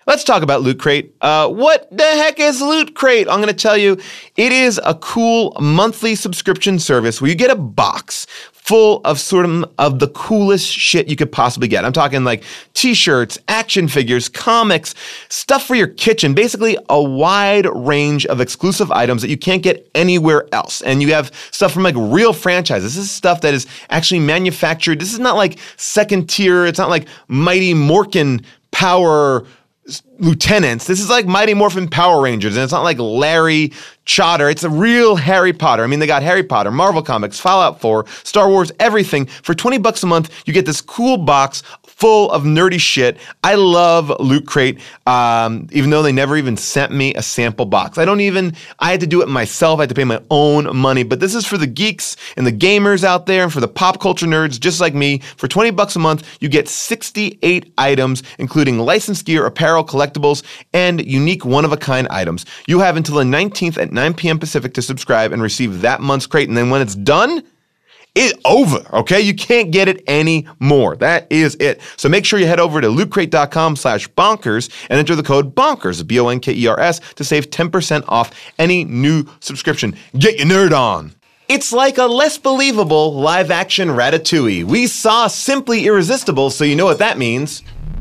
Let's talk about Loot Crate. What the heck is Loot Crate? I'm going to tell you, it is a cool monthly subscription service where you get a box full of of the coolest shit you could possibly get. I'm talking like t-shirts, action figures, comics, stuff for your kitchen, basically a wide range of exclusive items that you can't get anywhere else. And you have stuff from like real franchises. This is stuff that is actually manufactured. This is not like second tier. It's not like Mighty Morphin Power Lieutenants. This is like Mighty Morphin Power Rangers, and it's not like Larry Chotter. It's a real Harry Potter. I mean, they got Harry Potter, Marvel Comics, Fallout 4, Star Wars, everything. For $20 a month, you get this cool box full of nerdy shit. I love Loot Crate, even though they never even sent me a sample box. I had to do it myself. I had to pay my own money. But this is for the geeks and the gamers out there and for the pop culture nerds just like me. For $20 a month, you get 68 items, including licensed gear, apparel, collectibles, and unique one-of-a-kind items. You have until the 19th at 9 p.m. Pacific to subscribe and receive that month's crate. And then when it's done, it's over, okay? You can't get it anymore. That is it. So make sure you head over to lootcrate.com/bonkers and enter the code BONKERS, BONKERS, to save 10% off any new subscription. Get your nerd on. It's like a less believable live-action Ratatouille. We saw Simply Irresistible, so you know what that means.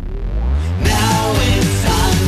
Now it's time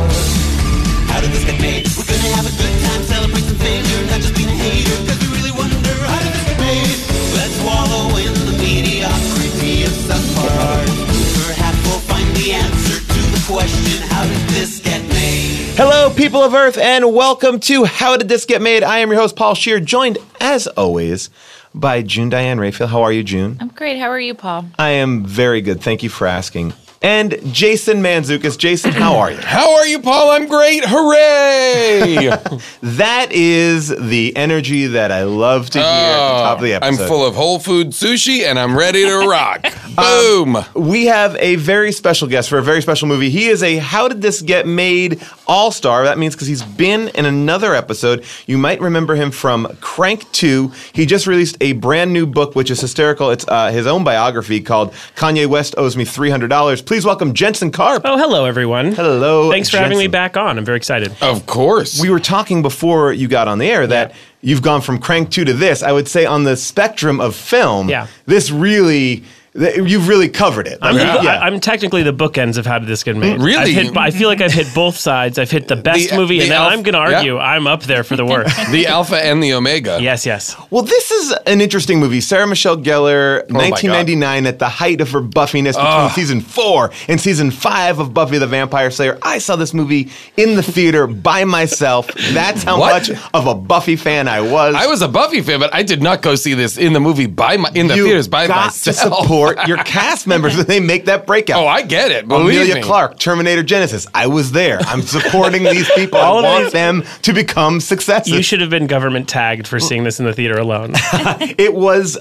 for How Did This Get Made? We're gonna have a good time, celebrate some failure, not just being a hater, cause we really wonder how did this get made? Let's wallow in the mediocrity of some part. Perhaps we'll find the answer to the question, how did this get made? Hello, people of Earth, and welcome to How Did This Get Made? I am your host, Paul Scheer, joined, as always, by June Diane Raphael. How are you, June? I'm great. How are you, Paul? I am very good. Thank you for asking. And Jason Mantzoukas. Jason, how are you? How are you, Paul? I'm great. Hooray! That is the energy that I love to hear at the top of the episode. I'm full of whole food sushi, and I'm ready to rock. Boom! We have a very special guest for a very special movie. He is a How Did This Get Made all-star. That means because he's been in another episode. You might remember him from Crank 2. He just released a brand new book, which is hysterical. It's his own biography called Kanye West Owes Me $300. Please welcome Jensen Karp. Oh, hello, everyone. Hello, Thanks for having me Jensen. back on. I'm very excited. Of course. We were talking before you got on the air that you've gone from Crank 2 to this. I would say on the spectrum of film, this really... You've really covered it. I'm technically the bookends of How Did This Get Made. Really? I feel like I've hit both sides. I've hit the best movie, and now I'm going to argue I'm up there for the worst. The alpha and the omega. Yes. Well, this is an interesting movie. Sarah Michelle Gellar, 1999, at the height of her buffiness between season 4 and season 5 of Buffy the Vampire Slayer. I saw this movie in the theater by myself. That's how much of a Buffy fan I was. I was a Buffy fan, but I did not go see this in the movie in the theaters by myself. To support your cast members when they make that breakout. Oh, I get it. Believe Amelia me. Clark, Terminator Genesis. I was there. I'm supporting these people. I want them to become successes. You should have been government tagged for seeing this in the theater alone. It was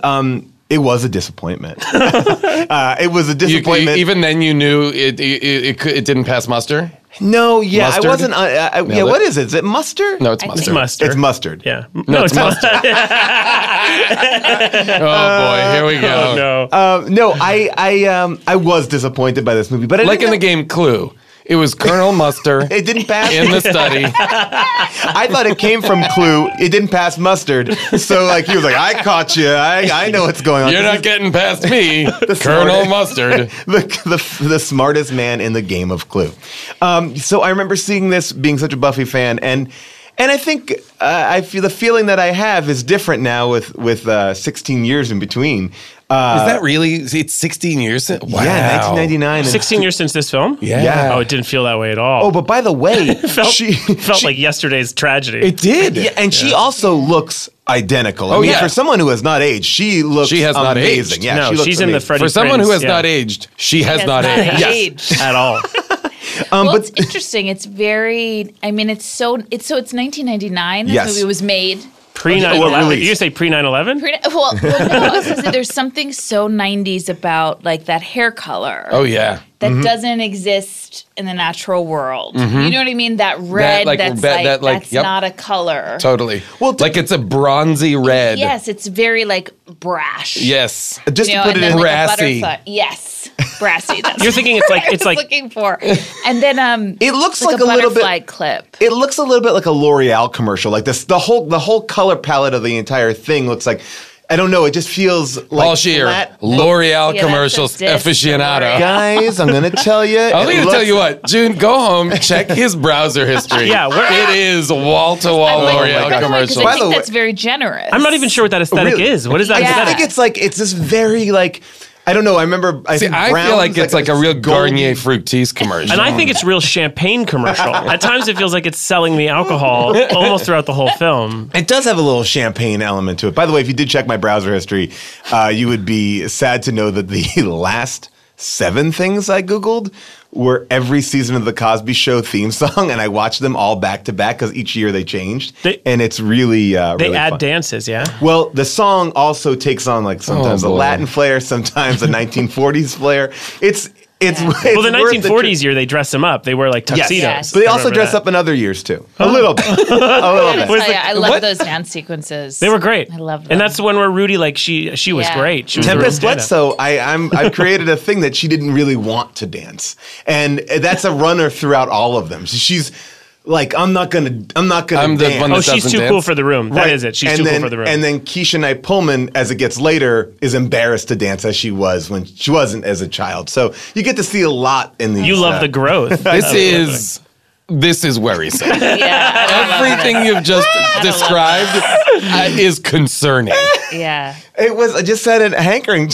a disappointment. It was a disappointment. Even then, you knew it didn't pass muster. No, Mustard? I wasn't. What is it? Is it mustard? No, it's mustard. It's mustard. It's mustard. Yeah. No, it's mustard. Oh boy, here we go. Oh, no. I was disappointed by this movie, but Like in the game Clue. It was Colonel Mustard it didn't pass in the study. I thought it came from Clue. It didn't pass mustard. So like he was like, I caught you. I know what's going on. You're not getting past me, Colonel Mustard. the smartest man in the game of Clue. So I remember seeing this, being such a Buffy fan, and I think I feel the feeling that I have is different now with 16 years in between. Is that really? It's 16 years since? Wow. Yeah, 1999. 16 years since this film? Yeah. Oh, it didn't feel that way at all. Oh, but by the way, felt like yesterday's tragedy. It did. Yeah, and she also looks identical. I mean, for someone who has not aged, she looks She has not amazing. aged. Yeah, No, she looks she's in the amazing. Freddie For someone Prinze, who has not aged, she has not aged. at all. Well, it's interesting. It's very. I mean, it's 1999. This Yes. movie was made. Pre 9/11. You say pre 9/11? No, I was gonna say, there's something so 90s about like that hair color. Oh, yeah. that doesn't exist in the natural world. You know what I mean? That red, that's yep. not a color. Totally. Well, like it's a bronzy red. Yes, it's very like brash. Yes. Just to put it and in then, like, a brassy. butterfly. Yes, brassy. That's You're thinking it's like what I was looking for. And then It looks like a a little butterfly bit. clip. It looks a little bit like a L'Oreal commercial. Like this, the whole color palette of the entire thing looks like. I don't know. It just feels like Paul Shear, flat. L'Oreal Yeah, that's commercials a diss aficionado. Guys, I'm gonna tell you. I'm going to tell you what, June, go home, check his browser history. Yeah, it is wall-to-wall I'm like, L'Oreal by the way, 'cause commercials. I By the think way- that's very generous. I'm not even sure what that aesthetic Really? is. What is that Yeah. I aesthetic? think it's like it's this very like I don't know. I remember. I See, think I Brown's feel like it's like a real golden- Garnier Fructis commercial. And I think it's real champagne commercial. At times it feels like it's selling me alcohol almost throughout the whole film. It does have a little champagne element to it. By the way, if you did check my browser history, you would be sad to know that the last 7 things I Googled were every season of the Cosby Show theme song, and I watched them all back to back because each year they changed. And it's really They really add fun. dances, yeah? Well, the song also takes on like sometimes a boy. Latin flair, sometimes a 1940s flair. It's Well, the 1940s year, they dress them up. They wear like tuxedos. Yes. But they I also remember dress that. up in other years too. A little bit. A little bit. Was I love what? those dance sequences. They were great. I love them. And that's the one where Rudy, like, she was Yeah. great. She was the real Tempest stand-up. Bledsoe, I've created a thing that she didn't really want to dance, and that's a runner throughout all of them. She's like, I'm not gonna I'm the dance. one Oh, that she's doesn't too dance. cool for the room. That is it. She's and too then, cool for the room. And then Keisha Knight Pullman, as it gets later, is embarrassed to dance as she was when she wasn't as a child. So you get to see a lot in these. You love the growth. This is worrisome. yeah, Everything you've just described is concerning. yeah. It was. I just had a hankering.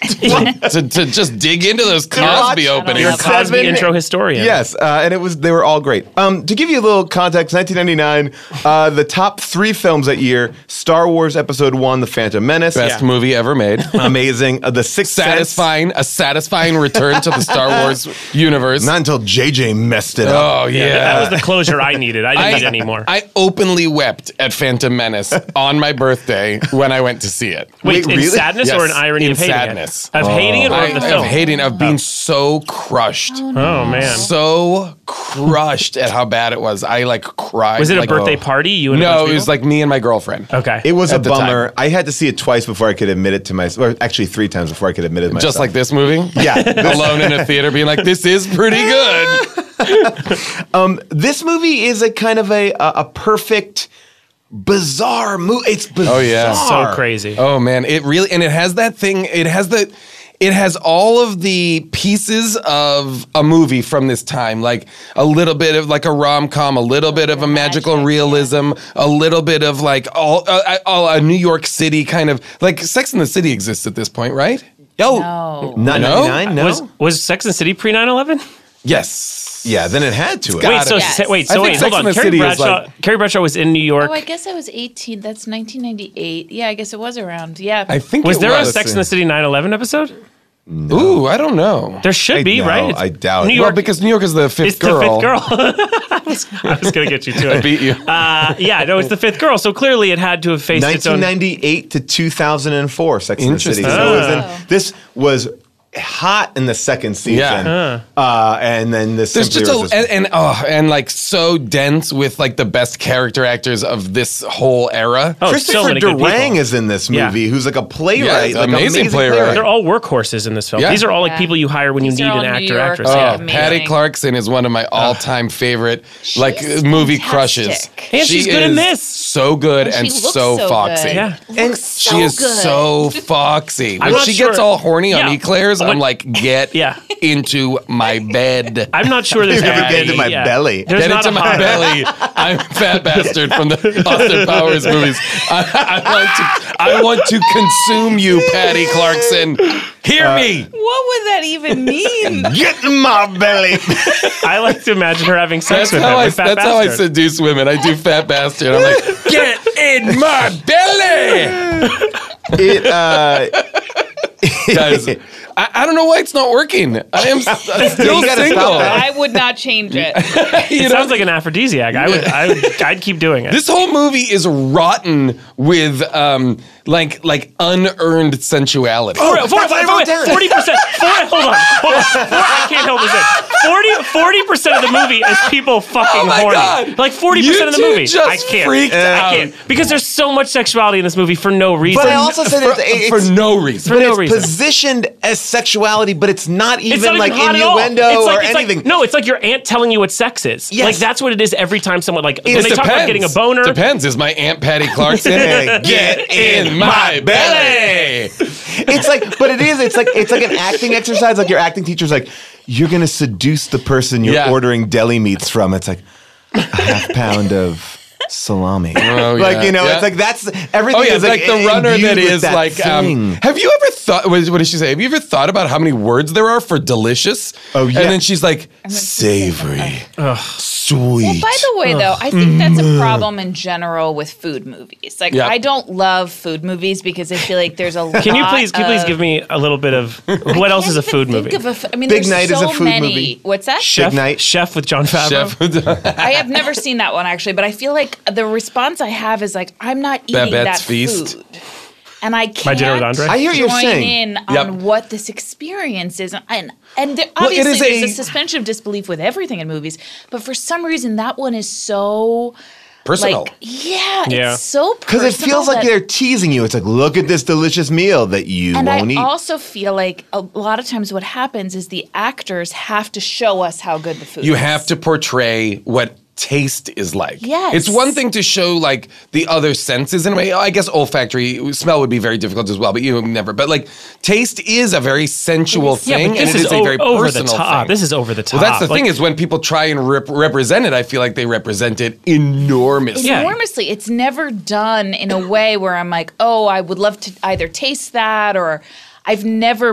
to just dig into those Cosby watch- openings. You're a Cosby 7 intro historian. Yes, and they were all great. To give you a little context, 1999, the top 3 films that year: Star Wars Episode 1, The Phantom Menace, Best movie ever made. amazing. The Sixth Sense. A satisfying return to the Star Wars universe. Not until JJ messed it up. Oh yeah. That was the closure I needed. I didn't need any more. I openly wept at Phantom Menace on my birthday when I went to see it. Wait, Wait, in really? sadness Yes, or in irony in of hating sadness. it? Of hating it or of the film? Of hating, of being so crushed. Oh, man. So crushed at how bad it was. I like cried. Was it a like, birthday oh. party? You and a bunch No, of it was people? like me and my girlfriend. Okay. It was a At the bummer. time. I had to see it twice before I could admit it to myself. Or actually 3 times before I could admit it to myself. Just like this movie? Yeah. Alone in a theater being like, this is pretty good. This movie is a kind of a perfect, bizarre movie. It's bizarre. Oh, yeah. So crazy. Oh man, it really, and it has that thing. It has all of the pieces of a movie from this time, like a little bit of like a rom-com, a little bit of a magical magic, realism, a little bit of like all a New York City kind of like Sex and the City exists at this point, right? Oh, No. not No? 99? No. Was Sex and the City pre 9/11? Yes. Yeah, then it had to. got Wait, so it. Yes. wait, I so think wait, Sex hold and on. the City is Carrie Bradshaw was in New York. Oh, I guess I was 18. That's 1998. Yeah, I guess it was around. Yeah. I think Was it there a was. Sex and the City 9/11 episode? Ooh, I don't know. There should be, No, right? I doubt New it. Well, York, because New York is the fifth it's girl. the fifth girl. I was going to get you to it. Beat you. Yeah, no, it's the fifth girl. So clearly it had to have faced its own. 1998 to 2004, Sex and the City. Interesting. So it was this was hot in the second season. Yeah. And then this There's simply just was and like so dense with like the best character actors of this whole era. Oh, so Christopher many good Durang people. is in this Yeah. movie, who's like a playwright, Yeah, like amazing playwright. They're all workhorses in this film. Yeah. These are all like Yeah. people you hire when you These need are all an New actor, York, actress. like, Yeah. amazing. Patty Clarkson is one of my all-time favorite like is movie fantastic. crushes. And she's She good in is this. So good and, she looks so so foxy. good. Yeah. And So She is good. so foxy. I'm When not she sure- gets all horny on Yeah. eclairs, When- I'm like, get Yeah. into my bed. I'm not sure there's You're gonna ever get been- into my yeah. belly. There's Get not into a my hot- belly. I'm a fat bastard from the Austin Powers movies. I want to consume you, Patty Clarkson. Hear me. What would that even mean? get in my belly. I like to imagine her having sex with him. with Fat That's how I Bastard. seduce women. I do fat bastard. I'm like, get in my belly. It Guys, I don't know why it's not working. I'm still You gotta single. stop that. I would not change it. You It know? sounds like an aphrodisiac. I'd keep doing it. This whole movie is rotten with like unearned sensuality. 40%. Hold on. I can't hold this in. 40% of the movie is people fucking my horny. God. Like 40% You of the two movie. just I can't. freaked out. I can't. Because there's so much sexuality in this movie for no reason. But I also said For no reason. but no it's reason. positioned as sexuality, but it's not even It's not like even hot at all. innuendo It's or like, anything. no, it's like your aunt telling you what sex is. Yes. Like that's what it is every time someone like when It they talk about getting a boner. Depends. Is my Aunt Patty Clarkson? Get in my belly. It's like, but it is. It's like an acting exercise. Like your acting teacher's like, you're gonna seduce the person you're Yeah. ordering deli meats from. It's like a half pound of salami. Oh, like yeah, it's yeah. like that's everything. Oh yeah, is it's like the runner imbued that with is that like. thing. Have you ever thought? What did she say? Have you ever thought about how many words there are for delicious? Oh, yeah. And then she's like savory, sweet. Well, by the way, though, I think that's a problem in general with food movies. Like, Yeah. I don't love food movies because I feel like there's a lot Can you please of- give me a little bit of what else is a food movie? I mean, Big there's Night is so a food many. movie. What's that? Chef, Big Night. Chef with John Favreau. Chef. I have never seen that one actually, but I feel like the response I have is like, I'm not eating Babette's that Feast. food. And I can't My Dinner with Andre? I hear what you're join saying. in Yep. on what this experience is. And there, Well, it obviously is there's a- a suspension of disbelief with everything in movies, but for some reason that one is so Personal. like, yeah, Yeah. it's so Because it feels like that- they're teasing you. It's like, look at this delicious meal that you And won't I eat. also feel like a lot of times what happens is the actors have to show us how good the food You is. have to portray what taste is like. Yes. It's one thing to show like the other senses in a way. I guess olfactory smell would be very difficult as well, but you never. But like taste is a very sensual Yeah, thing, but this and it is a very over the personal top. thing. This is over the top. Well, that's the Like, thing is when people try and represent it, I feel like they represent it enormously. Yeah. Enormously. It's never done in a way where I'm like, oh, I would love to either taste that or I've never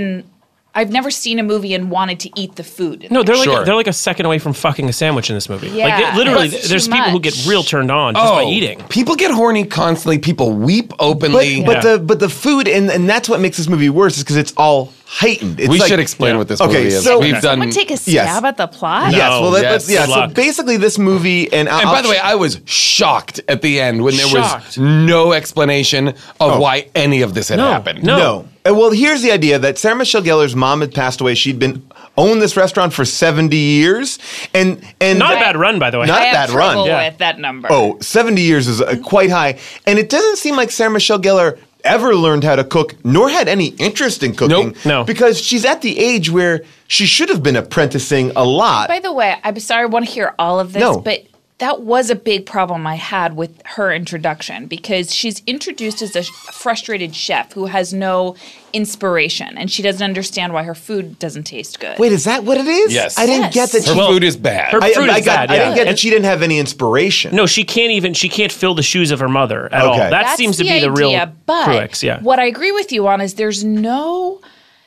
seen a movie and wanted to eat the food. No, they're Sure. like a second away from fucking a sandwich in this movie. Yeah, like literally, it's there's too people who much. get real turned on just by eating. People get horny constantly. People weep openly. But Yeah. the food and that's what makes this movie worse is because it's all heightened. It's we like, should explain what this Okay, movie is. so- We've done. Someone take a Yes. stab at the plot? Yes, No. well, Yes. yeah. Good So luck. basically, this movie and And by the way, I was shocked at the end when there Shocked. was no explanation of why any of this had No. happened. No. Well, here's the idea that Sarah Michelle Gellar's mom had passed away. She'd been owned this restaurant for 70 years, and Not a bad run, by the way. Not I a have bad run. trouble Yeah. with that number. Oh, 70 years is quite high. And it doesn't seem like Sarah Michelle Gellar ever learned how to cook, nor had any interest in cooking. Nope. No. Because she's at the age where she should have been apprenticing a lot. By the way, I'm sorry, I want to hear all of this, No. but that was a big problem I had with her introduction because she's introduced as a frustrated chef who has no inspiration and she doesn't understand why her food doesn't taste good. Wait, is that what it is? Yes. I didn't Yes. get that Her she... Well, food is bad. her- fruit is bad, I yeah. didn't get that And- she didn't have any inspiration. No, she can't fill the shoes of her mother at all. Okay. That That's seems to be the real idea, but crux. Yeah. what I agree with you on is there's no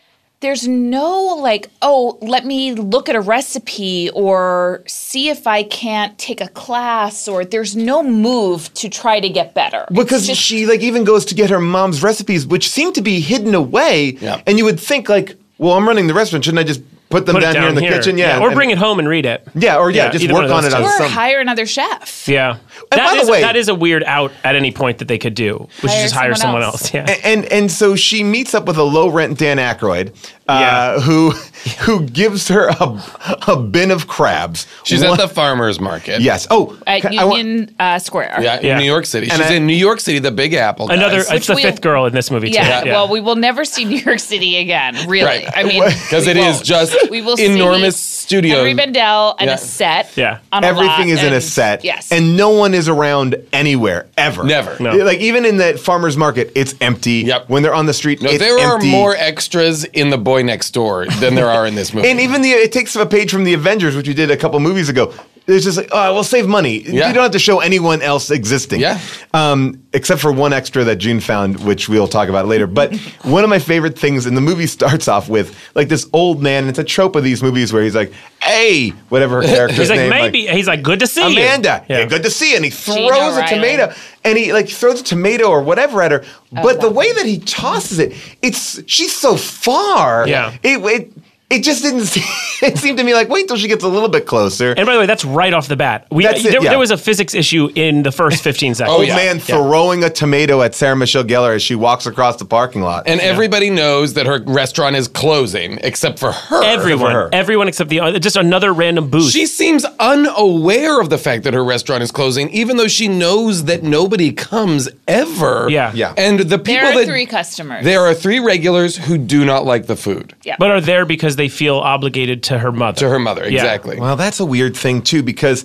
like, oh, let me look at a recipe or see if I can't take a class or there's no move to try to get better. It's Because just- she like even goes to get her mom's recipes, which seem to be hidden away. Yeah. And you would think like, well, I'm running the restaurant. Shouldn't I just put them Put it down here in the kitchen? Yeah. Or and- bring it home and read it. Yeah, or just either work one of on those it two. on or some. hire another chef. Yeah. And by the way- that is a weird out at any point that they could do, which is just hire someone else. Yeah. And so she meets up with a low rent Dan Aykroyd, Yeah. who gives her a bin of crabs. She's One- at the farmer's market. Yes. Oh, At I want- Union Square. Yeah, Yeah. in New York City. And She's in New York City, the Big Apple. Guys. Another, it's the we- fifth girl in this movie, too. Yeah, well, we will never see New York City again, really. Right. I mean, because we it is won't. just We will enormous see studio. Henry Bendel and Yeah. a set. Yeah. On a everything lot is in a and- set. Yes. And no one is around anywhere, ever. Never. No. Like even in the farmer's market, it's empty. Yep. When they're on the street, No, it's there empty. are more extras in The Boy Next Door than there are in this movie. And even it takes a page from the Avengers, which we did a couple movies ago. It's just like, oh, we'll save money. Yeah. You don't have to show anyone else existing. Yeah. Except for one extra that June found, which we'll talk about later. But one of my favorite things, and the movie starts off with like this old man, and it's a trope of these movies where he's like, hey, whatever her character's He's like, name. maybe. He's like, good to see you. Amanda, Yeah. yeah, good to see you. And he throws Gina a Riley. tomato, and he like throws a tomato or whatever at her. But the way that he tosses it, she's so far. Yeah. it just didn't seem, it seemed to me like, wait till she gets a little bit closer. And by the way, that's right off the bat. That's it, yeah. There was a physics issue in the first 15 seconds. Old man throwing a tomato at Sarah Michelle Gellar as she walks across the parking lot. And everybody knows that her restaurant is closing, except for her. Everyone except just another random booth. She seems unaware of the fact that her restaurant is closing, even though she knows that nobody comes ever. Yeah. And the people There are 3 customers. There are 3 regulars who do not like the food. Yeah. But are there because they feel obligated to her mother. To her mother, exactly. Well, that's a weird thing, too, because,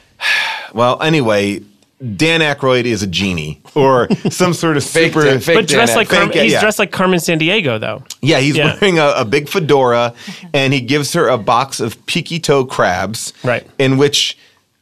well, anyway, Dan Aykroyd is a genie or some sort of Fake super... fake But dressed like he's yeah. dressed like Carmen Sandiego, though. Yeah, he's Yeah. wearing a big fedora, and he gives her a box of Piquito crabs, Right. in which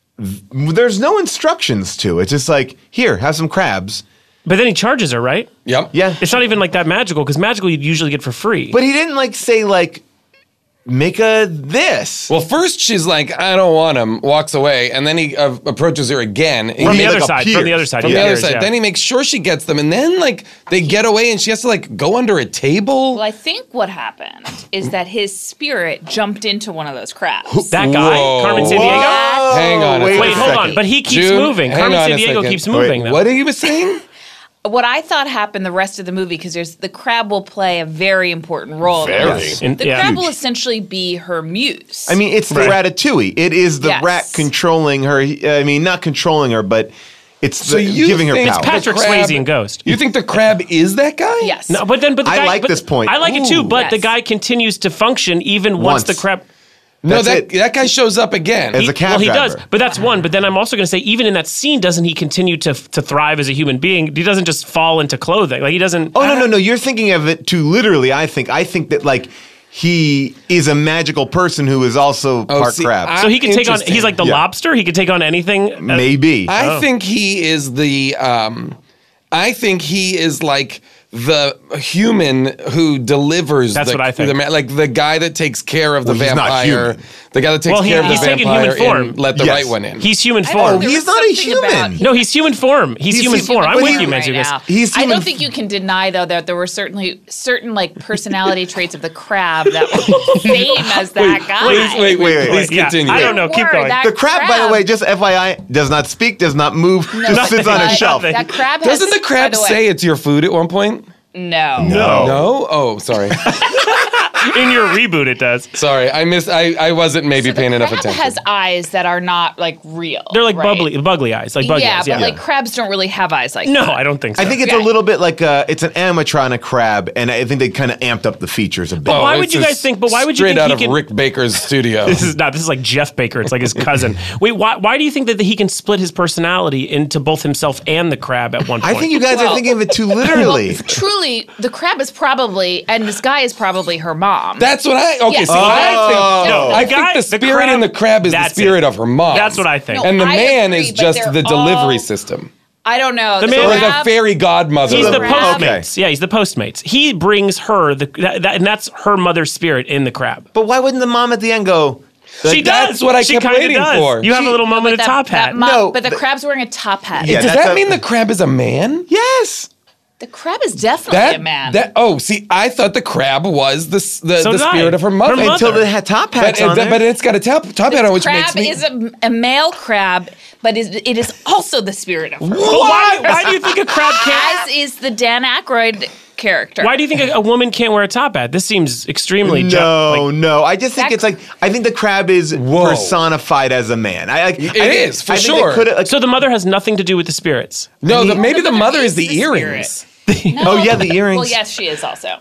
there's no instructions to. It's just like, here, have some crabs. But then he charges her, right? Yep. Yeah. It's not even like that magical, because magical you'd usually get for free. But he didn't, like, say, like, make a this. Well, first she's like, I don't want him, walks away, and then he approaches her again. from he the like other side. appears. From the other side. From he the other appears, side. yeah. Then he makes sure she gets them, and then like they get away, and she has to like go under a table. Well, I think what happened is that his spirit jumped into one of those crabs. That guy, Whoa. Carmen Sandiego? Whoa, Hang on a wait second. Wait, hold on. second. But he keeps June, moving. hang Carmen on a Sandiego second. keeps moving, Wait, though. What he was saying? What I thought happened the rest of the movie, because the crab will play a very important role. Very. The crab will essentially be her muse. I mean, it's the ratatouille. It is the Yes. rat controlling her. I mean, not controlling her, but it's So you giving her think power. it's Patrick crab- Swayze in Ghost. You think the crab is that guy? yes. No, but the I guy, like but this point. I like it too, but the Yes. guy continues to function even once the Once. crab. No, That's that guy shows up again. As a cab Well, he driver. does, but that's one. But then I'm also going to say, even in that scene, doesn't he continue to thrive as a human being? He doesn't just fall into clothing. Like he doesn't. Oh no! You're thinking of it too literally. I think that like he is a magical person who is also part see, crab. So he can take on. Interesting. He's like the Yeah. lobster. He can take on anything. Maybe. I think he is the. I think he is like the human who delivers. That's what I think. Like the guy that takes care of the Well, he's not vampire. human. The guy that takes Well, care of the he's taken vampire human form. and let the Yes. right one in. He's human I form. thought there he's was not a something human. about- No, he's human form. He's human form. I'm but with he- you, right Manzukas. now. He's I human- don't think you can deny though that there were certain like personality traits of the crab that were the same as that guy. Wait, Wait. please Yeah, continue. I don't know. Keep Word, going. that The crab, by the way, just FYI, does not speak, does not move, just sits on a But shelf. That crab has, Doesn't the crab by the way- say it's your food at one point? no? No? Oh, sorry. In your reboot, it does. Sorry. I wasn't maybe paying enough Crab attention. has eyes that are not like real. They're like right? bubbly eyes, like bug Yeah, eyes. but like crabs don't really have eyes like no, that. I don't think so. I think it's Yeah. a little bit like it's an animatronic crab, and I think they kind of amped up the features a bit. why would it's you just guys think- but why would you straight think out he of can- Rick Baker's studio? This is like Jeff Baker. It's like his cousin. Wait, why do you think that he can split his personality into both himself and the crab at one point? I think you guys are Well- thinking of it too literally. Truly, the crab is probably, and this guy is probably her mom. That's what I. Okay, Yes. see, No, I the think the spirit in the crab is the that's spirit it. of her mom. That's what I think. No, And the I man agree, is but just they're the delivery all- system. I don't know. The man- Or the crab- fairy godmother. He's the crab. Postmates. Yeah, he's the Postmates. He brings her and that's her mother's spirit in the crab. But why wouldn't the mom at the end go? She that's does. what I She kept kinda waiting does. for. You have a little moment of That- top hat. that mom- No, but the crab's wearing a top hat. Yeah, Does that's that a- mean the crab is a man? Yes. The crab is definitely a man. See, I thought the crab was the So did I. spirit of her mother. Her mother. Until they had top hats on there. But it's got a top hat on, which makes crab me. is a male crab, but it is also the spirit of her. But why do you think a crab can't? As is the Dan Aykroyd character. Why do you think a woman can't wear a top hat? This seems extremely No. I just think That- it's like I think the crab is personified as a man. It is, for sure. So the mother has nothing to do with the spirits. No, maybe the mother is the the earrings. No, Oh, yeah, the earrings. Well, yes, she is also.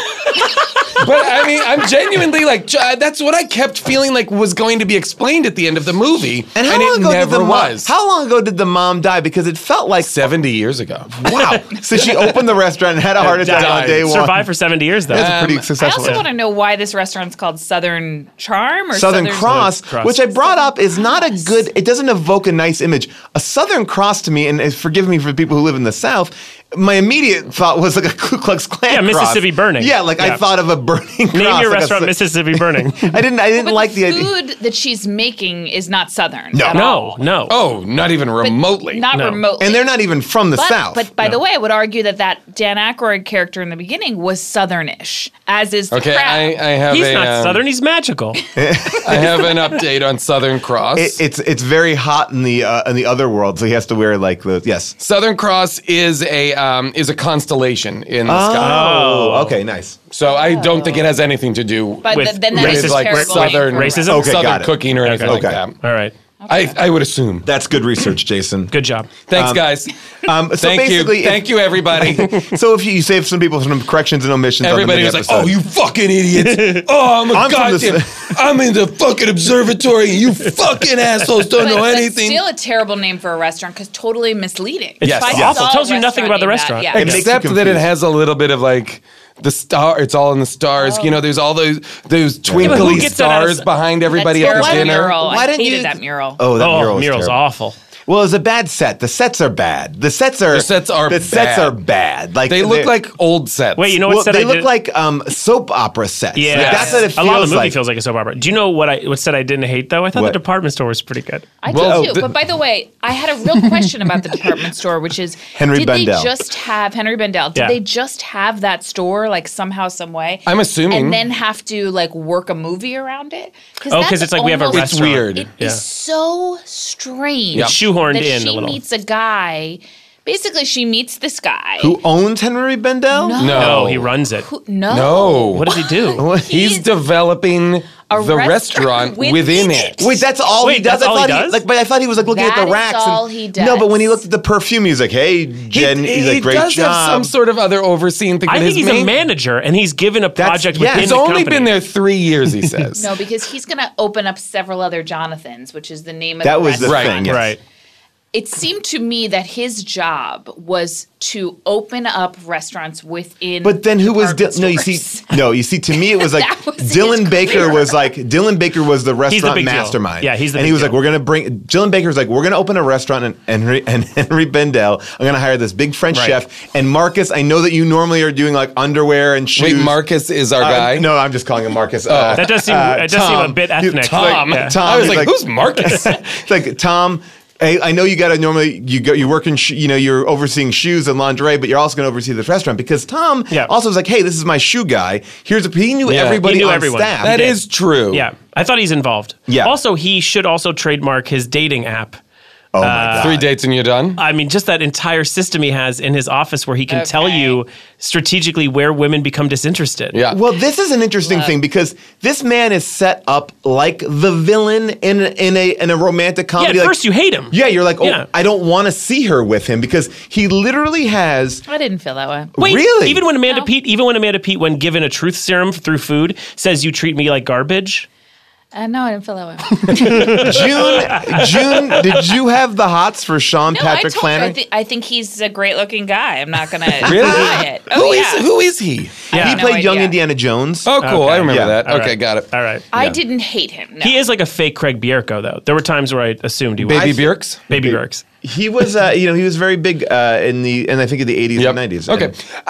But I mean, I'm genuinely like, that's what I kept feeling like was going to be explained at the end of the movie. And how long it ago never did the mom? was. How long ago did the mom die? Because it felt like 70 years ago. wow. So she opened the restaurant and had a heart attack on day one. Survived for 70 years though. That's pretty I successful. also want to know why this restaurant's called Southern Charm or Southern Cross, Cross. which I brought up, is not a good. It doesn't evoke a nice image. A Southern Cross to me, and forgive me for people who live in the South, my immediate thought was like a Ku Klux Klan Yeah, cross. Mississippi Burning. Yeah, like I Yeah. thought of a burning cross. Name your like a restaurant s- Mississippi Burning. I didn't But like the the idea. food that she's making is not Southern. No. at all. No. Oh, not even But remotely. Not No. remotely. And they're not even from the but, South. But by the way, I would argue that Dan Aykroyd character in the beginning was Southernish, as is the Okay, crab. I have He's a, not Southern. He's magical. I have an update on Southern Cross. It's very hot in the other world, so he has to wear like the yes. Southern Cross is a constellation in the sky. Oh, okay, nice. So I don't think it has anything to do But with then that racist- is like terrible Southern name for a racism? restaurant. Okay, Southern got it. cooking or anything like Okay. that. All right. I would assume. That's good research, Jason. Good job. Thanks, guys. So Thank you. basically, Thank you, everybody. So if you save some people from corrections and omissions, Everybody on was the like, "Oh, you fucking idiots! Oh, I'm from the I'm in the fucking observatory, and you fucking assholes don't know But anything." still a terrible name for a restaurant because totally misleading. It's If I awful. saw a Tells you nothing about the restaurant restaurant. named that, It makes you Except that it confused. has a little bit of like the star. It's all in the stars. You know, there's all those but twinkly who gets that out of- stars behind everybody that at the terrible dinner. mural. Why I didn't hated you- that mural. Oh, that mural is mural's terrible. awful. Well, it's a bad set. The sets are bad. The sets are bad. bad. Like They look like old sets. Wait, you know what well, set they I look did? like soap opera sets. Yeah, Like, that's what it feels a lot of the movie like. feels like a soap opera. Do you know what set I didn't hate though? I thought What? the department store was pretty good. I Well, did too. But by the way, I had a real question about the department store, which is Henry did Bendel. they just have Henry Bendel? Did Yeah. they just have that store like somehow, some way? I'm assuming. And then have to like work a movie around it? Oh, because that's it's like we have a almost- It's restaurant. weird. It Yeah. is so strange. It's shoehorned that in she a little. meets a guy. Basically, she meets this guy. Who owns Henry Bendel? No. No, he runs it. No. No. What does he do? He's developing A the restaurant restaurant within it. Wait, that's all he Wait, does. that's all he thought does? but I thought he was like looking at That the is racks. all and, he No, but when he does. looked at the perfume, he was like, "Hey, Jen," he's like, "Great does job." have some sort of other overseeing thing. I but think his he's a main- manager and he's given a project yeah. within He's the only company. been there 3 years, he says. No, because he's going to open up several other Jonathans, which is the name of That the was the restaurant. thing. Yes. Right. It seemed to me that his job was to open up restaurants within. But then who was department no? You stores. see, you see. To me, it was like That was his Dylan Baker career. was like Dylan Baker was the restaurant big deal. mastermind. Yeah, he's the and big he was deal. like, we're gonna bring Dylan Baker's like, we're gonna open a restaurant and Henry Bendel. I'm gonna hire this big French Right. chef and Marcus. I know that you normally are doing like underwear and shoes. Wait, Marcus is our guy? No, I'm just calling him Marcus. That does seem a Tom. bit ethnic. Tom. Yeah. Tom. I was he's like, who's Marcus? It's like Tom. Hey, I know you got to normally you work in you're overseeing shoes and lingerie, but you're also going to oversee this restaurant because Tom Yeah. also was like, hey, this is my shoe guy. He knew Yeah. everybody He knew on everyone. staff. That did. is true. Yeah, I thought he's involved. Yeah. Also, he should also trademark his dating app. Oh my god. 3 dates and you're done? I mean, just that entire system he has in his office where he can tell Okay. you strategically where women become disinterested. Yeah. Well, this is an interesting thing because this man is set up like the villain in a romantic Yeah, comedy. at like, first you hate him. yeah, you're like, oh, Yeah. I don't want to see her with him because he literally has. I didn't feel that way. Wait, Really? Even when Amanda No. Pete, when given a truth serum through food, says you treat me like garbage. No, I didn't feel that way. June, did you have the hots for Sean No, Patrick I told Flannery? you, I think he's a great-looking guy. I'm not going to Really? deny it. Oh, Who yeah. is he? Yeah. He no played young idea. Indiana Jones. Oh, cool. Okay. I remember Yeah. that. All Okay, right. got it. All right. I didn't hate him. No. He is like a fake Craig Bierko, though. There were times where I assumed he was. Baby Bjorks? Baby Bjorks. He was, he was very big and I think in the 80s and 90s. Okay.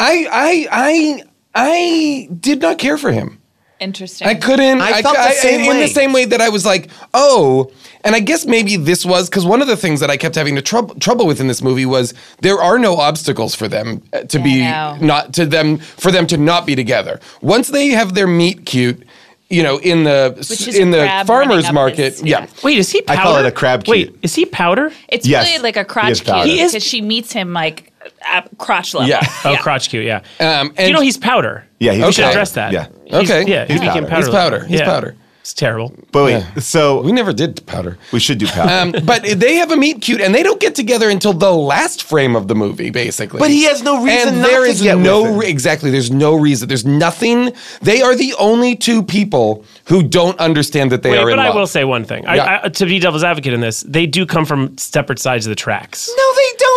And I did not care for him. Interesting. I felt the same in way. the same way that I was like, oh, and I guess maybe this was because one of the things that I kept having trouble with in this movie was there are no obstacles for them to be know. not to them for them to not be together. Once they have their meet cute, in the Which is in a the crab farmers running up market, his- yeah. Wait, is he I powder? call it a crab Wait, cute. is he powder? It's Yes, really like a he crotch is powder. cute He is- because she meets him like at crotch level. Yeah. Oh, crotch cute, yeah. And you know he's powder. Yeah, he's we should powder. address that. Yeah. Okay. Yeah, he He's became powder. powder. He's powder. He's Yeah. powder. It's terrible. But wait, Yeah. so We never did powder. we should do powder. But they have a meet cute, and they don't get together until the last frame of the movie, basically. But he has no reason and not there to is get no with it. exactly. There's no reason. There's nothing. They are the only two people who don't understand that they Wait, are in but I love. will say one thing. Yeah. To be devil's advocate in this, they do come from separate sides of the tracks. no, they don't.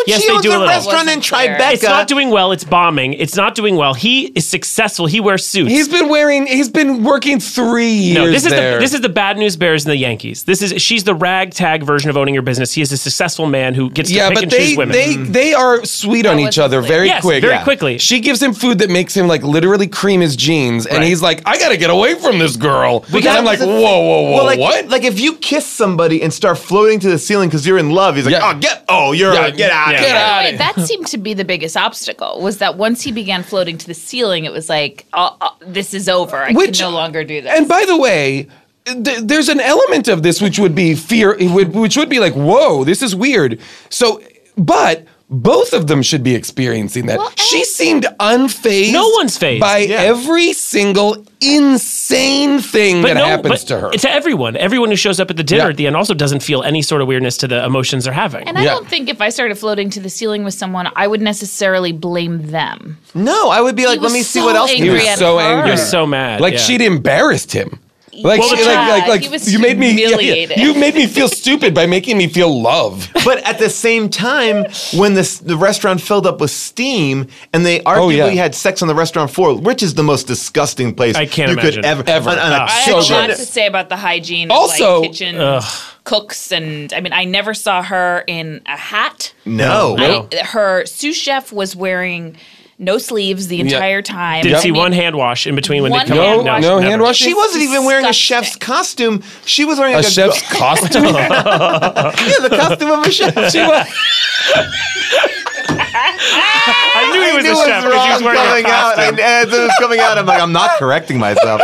Yes, she they owns do a a little. restaurant in Wasn't clear. Tribeca. It's not doing well. It's bombing. It's not doing well. He is successful. He wears suits. He's been working 3 years No, this is there. this is the bad news bears and the Yankees. She's the ragtag version of owning your business. He is a successful man who gets to pick but and choose women. they are sweet on each wasn't other clear. very Yes, quick. very quickly. She gives him food that makes him like literally cream his jeans, and Right. he's like, I gotta get away from this girl. Because That I'm like, was whoa, the thing. whoa, whoa, Well, like, what? Like if you kiss somebody and start floating to the ceiling because you're in love, he's like, Yeah. get out Yeah, of here. get By out the of way, here. that seemed to be the biggest obstacle. Was that once he began floating to the ceiling, it was like, this is over. I can no longer do this. And by the way, there's an element of this which would be fear, which would be like, whoa, this is weird. So, but both of them should be experiencing that. Well, She seemed unfazed. No one's fazed. by Yeah. every single insane thing that happens to her. To everyone who shows up at the dinner Yeah. at the end also doesn't feel any sort of weirdness to the emotions they're having. And I Yeah. don't think if I started floating to the ceiling with someone, I would necessarily blame them. No, I would be like, was let me see so what else. angry He was at so her. angry. You're so mad. Like yeah. she'd embarrassed him. Like, Well, yeah, he was you made me humiliated. you made me feel stupid by making me feel love. But at the same time, when the restaurant filled up with steam and they arguably yeah. had sex on the restaurant floor, which is the most disgusting place I can't you could imagine. ever. Ever. On a I have so a lot good- to say about the hygiene Also- of like kitchen cooks, and I mean, I never saw her in a hat. No. No. Her sous chef was wearing no sleeves the entire time. Didn't I see mean, one hand wash in between when One they come hand in. wash. No never. hand wash. She wasn't even wearing a Disgusting. chef's costume. She was wearing A like chef's costume. the costume of a chef. She was. I knew he was knew a it chef because he was wearing coming a out. costume. And as it was coming out, I'm like, I'm not correcting myself.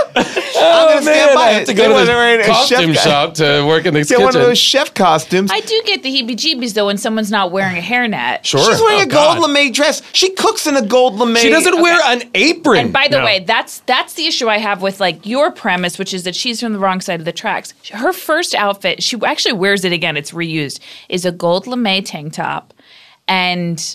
Oh gonna stand man, by I it. have to They go to wasn't wearing the a costume chef- shop to work in this Get kitchen. one of those chef costumes. I do get the heebie-jeebies though when someone's not wearing a hairnet. Sure. She's wearing Oh, a gold God. lame dress. She cooks in a gold lame. She doesn't wear an apron. And by the No. way, that's the issue I have with like your premise, which is that she's from the wrong side of the tracks. Her first outfit, she actually wears it again. It's reused. Is a gold lame tank top and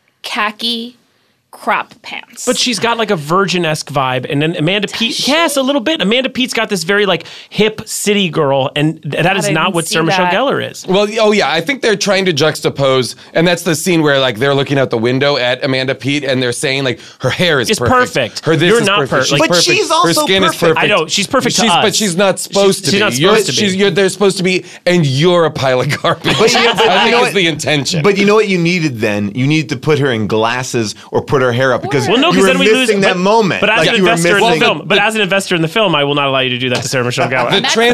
khaki crop pants. But she's got like a virgin-esque vibe, and then Amanda Peet. Yes, a little bit. Amanda Peet's got this very like hip city girl, and that is I not didn't what see Sarah Michelle that. Gellar is. Well, oh yeah, I think they're trying to juxtapose, and that's the scene where like they're looking out the window at Amanda Peet, and they're saying like her hair is It's perfect. perfect. Her this You're is not perfect. perfect. She's But perfect. she's her also skin is perfect. perfect. I know, she's perfect to us. but she's not supposed to she's be. not supposed to be. They're supposed to be, and you're a pile of garbage. But you know- but I you think know is what- the intention. But you know what you needed then? You needed to put her in glasses or put her hair up because Well, no, you because were then we lose missing that moment. But as Like, an you were investor in the missing- film, as an investor in the film, I will not allow you to do that to Sarah Michelle Gellar.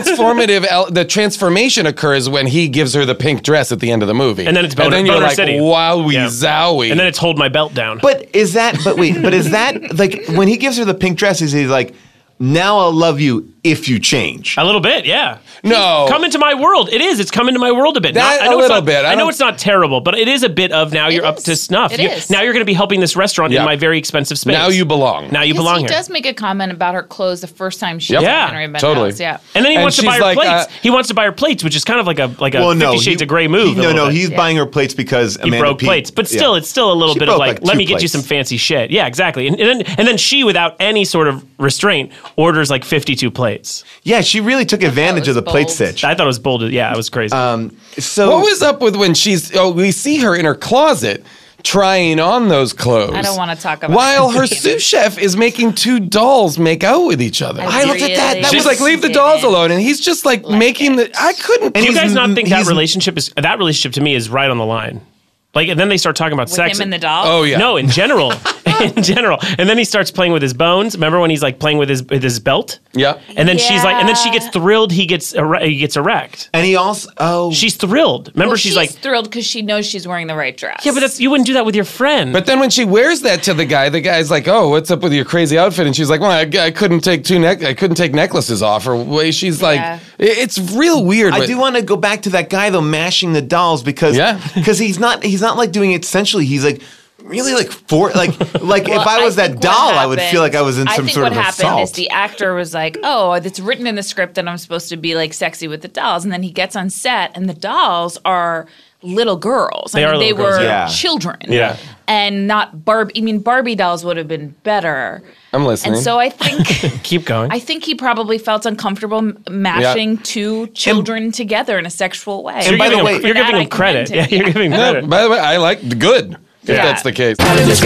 the transformation occurs when he gives her the pink dress at the end of the movie, And then it's Boner- you're Boner like, City. wowie Yeah. zowie. And then it's hold my belt down. But is that? But wait. But is that like when he gives her the pink dress? He's like, now I'll love you if you change. A little bit, yeah. No. Come into my world. It is. It's come into my world a bit. That- I know a it's little not- bit. I I know don't- it's not terrible, but it is a bit of now you're up is. to snuff. It is. Now you're going to be helping this restaurant Yeah. in my very expensive space. Now you belong. Now you Because belong he here. does make a comment about her clothes the first time she Yep. was Yeah, Henry Benel's, totally. Yeah. And then he And wants to buy she's her like, plates. He wants to buy her plates, which is kind of like a Well, no, 50 Shades of Grey move. a No, little no, bit. he's buying her plates because He Amanda broke Peet- plates, but still, yeah. it's still a little She bit of broke, like, like, let 2 me get you plates. some fancy shit. Yeah, exactly. And then she, without any sort of restraint, orders like 52 plates. Yeah, she really took advantage of the was plate bold. stitch. I thought it was bold. Yeah, it was crazy. So What was up with when we see her in her closet trying on those clothes? I don't wanna talk about While that. her sous chef is making 2 dolls make out with each other. I looked at that. That She's was- like, leave the dolls alone, and he's just like making the. I couldn't. Do you he's- guys not think that he's- relationship to me is right on the line? Like, and then they start talking about With sex. him and the doll? Oh yeah. No, in general, in general. And then he starts playing with his bones. Remember when he's like playing with his belt? Yeah. And then she's like, and then she gets Yeah. thrilled. He gets erect. and he also She's thrilled. Remember, Well, she's like, thrilled because she knows she's wearing the right dress. yeah, but you wouldn't do that with your friend. But then when she wears that to the guy's like, "Oh, what's up with your crazy outfit?" And she's like, "Well, I couldn't take I couldn't take necklaces off." Or she's like, Yeah. "It's real weird." I but- do want to go back to that guy though mashing the dolls because Yeah. he's not like doing it sensually. He's like really like like Well, if I was that think doll, what I would feel like I was in I some think sort what of happened assault. is the actor was like, "Oh, it's written in the script that I'm supposed to be like sexy with the dolls," and then he gets on set, and the dolls are little girls. They are they little girls, were yeah. children. Yeah. And not Barbie. I mean, Barbie dolls would have been better. I'm listening. And so I think Keep going. I think he probably felt uncomfortable mashing two children together in a sexual way. So you're by the giving way- him, you're For that, giving I him credit. commend Yeah, him. you're giving him No, credit. by the way, I like the good. If Yeah. that's the case.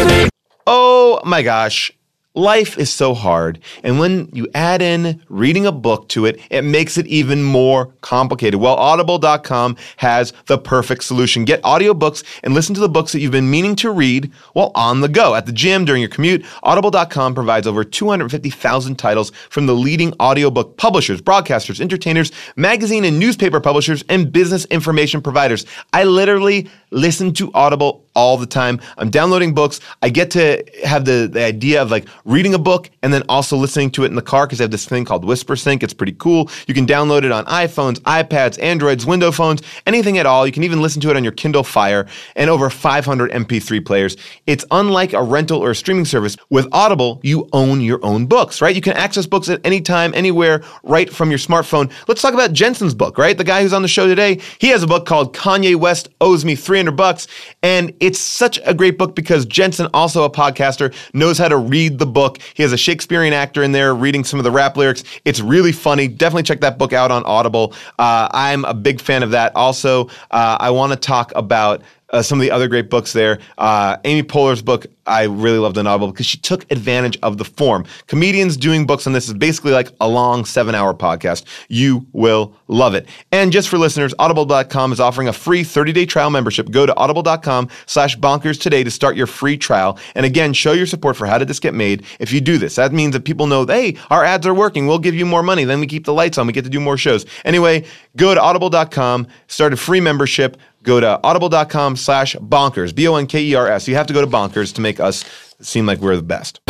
Oh my gosh. Life is so hard. And when you add in reading a book to it, it makes it even more complicated. Well, Audible.com has the perfect solution. Get audiobooks and listen to the books that you've been meaning to read while on the go. At the gym, during your commute, Audible.com provides over 250,000 titles from the leading audiobook publishers, broadcasters, entertainers, magazine and newspaper publishers, and business information providers. I literally listen to Audible all the time. I'm downloading books. I get to have the idea of like reading a book and then also listening to it in the car because I have this thing called WhisperSync. It's pretty cool. You can download it on iPhones, iPads, Androids, Windows phones, anything at all. You can even listen to it on your Kindle Fire and over 500 MP3 players. It's unlike a rental or a streaming service. With Audible, you own your own books, right? You can access books at any time, anywhere, right from your smartphone. Let's talk about Jensen's book, right? The guy who's on the show today, he has a book called Kanye West Owes Me $300, and it's such a great book because Jensen, also a podcaster, knows how to read the book. He has a Shakespearean actor in there reading some of the rap lyrics. It's really funny. Definitely check that book out on Audible. I'm a big fan of that. Also, I want to talk about some of the other great books there. Amy Poehler's book, I really loved on Audible because she took advantage of the form. Comedians doing books on this is basically like a long 7-hour podcast. You will love it. And just for listeners, Audible.com is offering a free 30-day trial membership. Go to audible.com/bonkers today to start your free trial. And again, show your support for How Did This Get Made if you do this. That means that people know, hey, our ads are working. We'll give you more money. Then we keep the lights on. We get to do more shows. Anyway, go to audible.com, start a free membership. Go to audible.com/bonkers, BONKERS. You have to go to bonkers to make us seem like we're the best.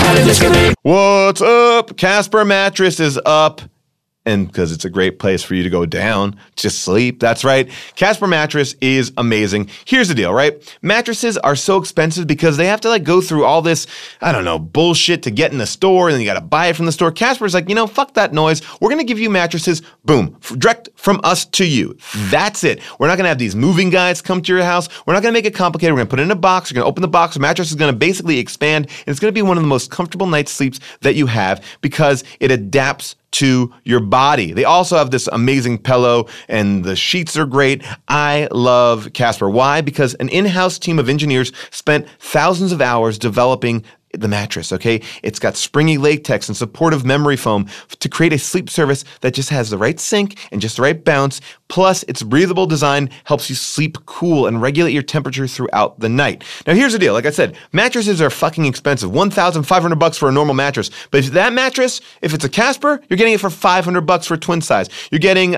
What's up? Casper Mattress is up. And because it's a great place for you to go down to sleep. That's right. Casper Mattress is amazing. Here's the deal, right? Mattresses are so expensive because they have to like go through all this, I don't know, bullshit to get in the store, and then you got to buy it from the store. Casper's like, fuck that noise. We're going to give you mattresses, boom, direct from us to you. That's it. We're not going to have these moving guys come to your house. We're not going to make it complicated. We're going to put it in a box. We're going to open the box. The mattress is going to basically expand, and it's going to be one of the most comfortable night's sleeps that you have because it adapts to your body. They also have this amazing pillow, and the sheets are great. I love Casper. Why? Because an in-house team of engineers spent thousands of hours developing the mattress, okay? It's got springy latex and supportive memory foam to create a sleep service that just has the right sink and just the right bounce. Plus, its breathable design helps you sleep cool and regulate your temperature throughout the night. Now, here's the deal. Like I said, mattresses are fucking expensive. $1,500 for a normal mattress. But if that mattress, if it's a Casper, you're getting it for $500 for a twin size. You're getting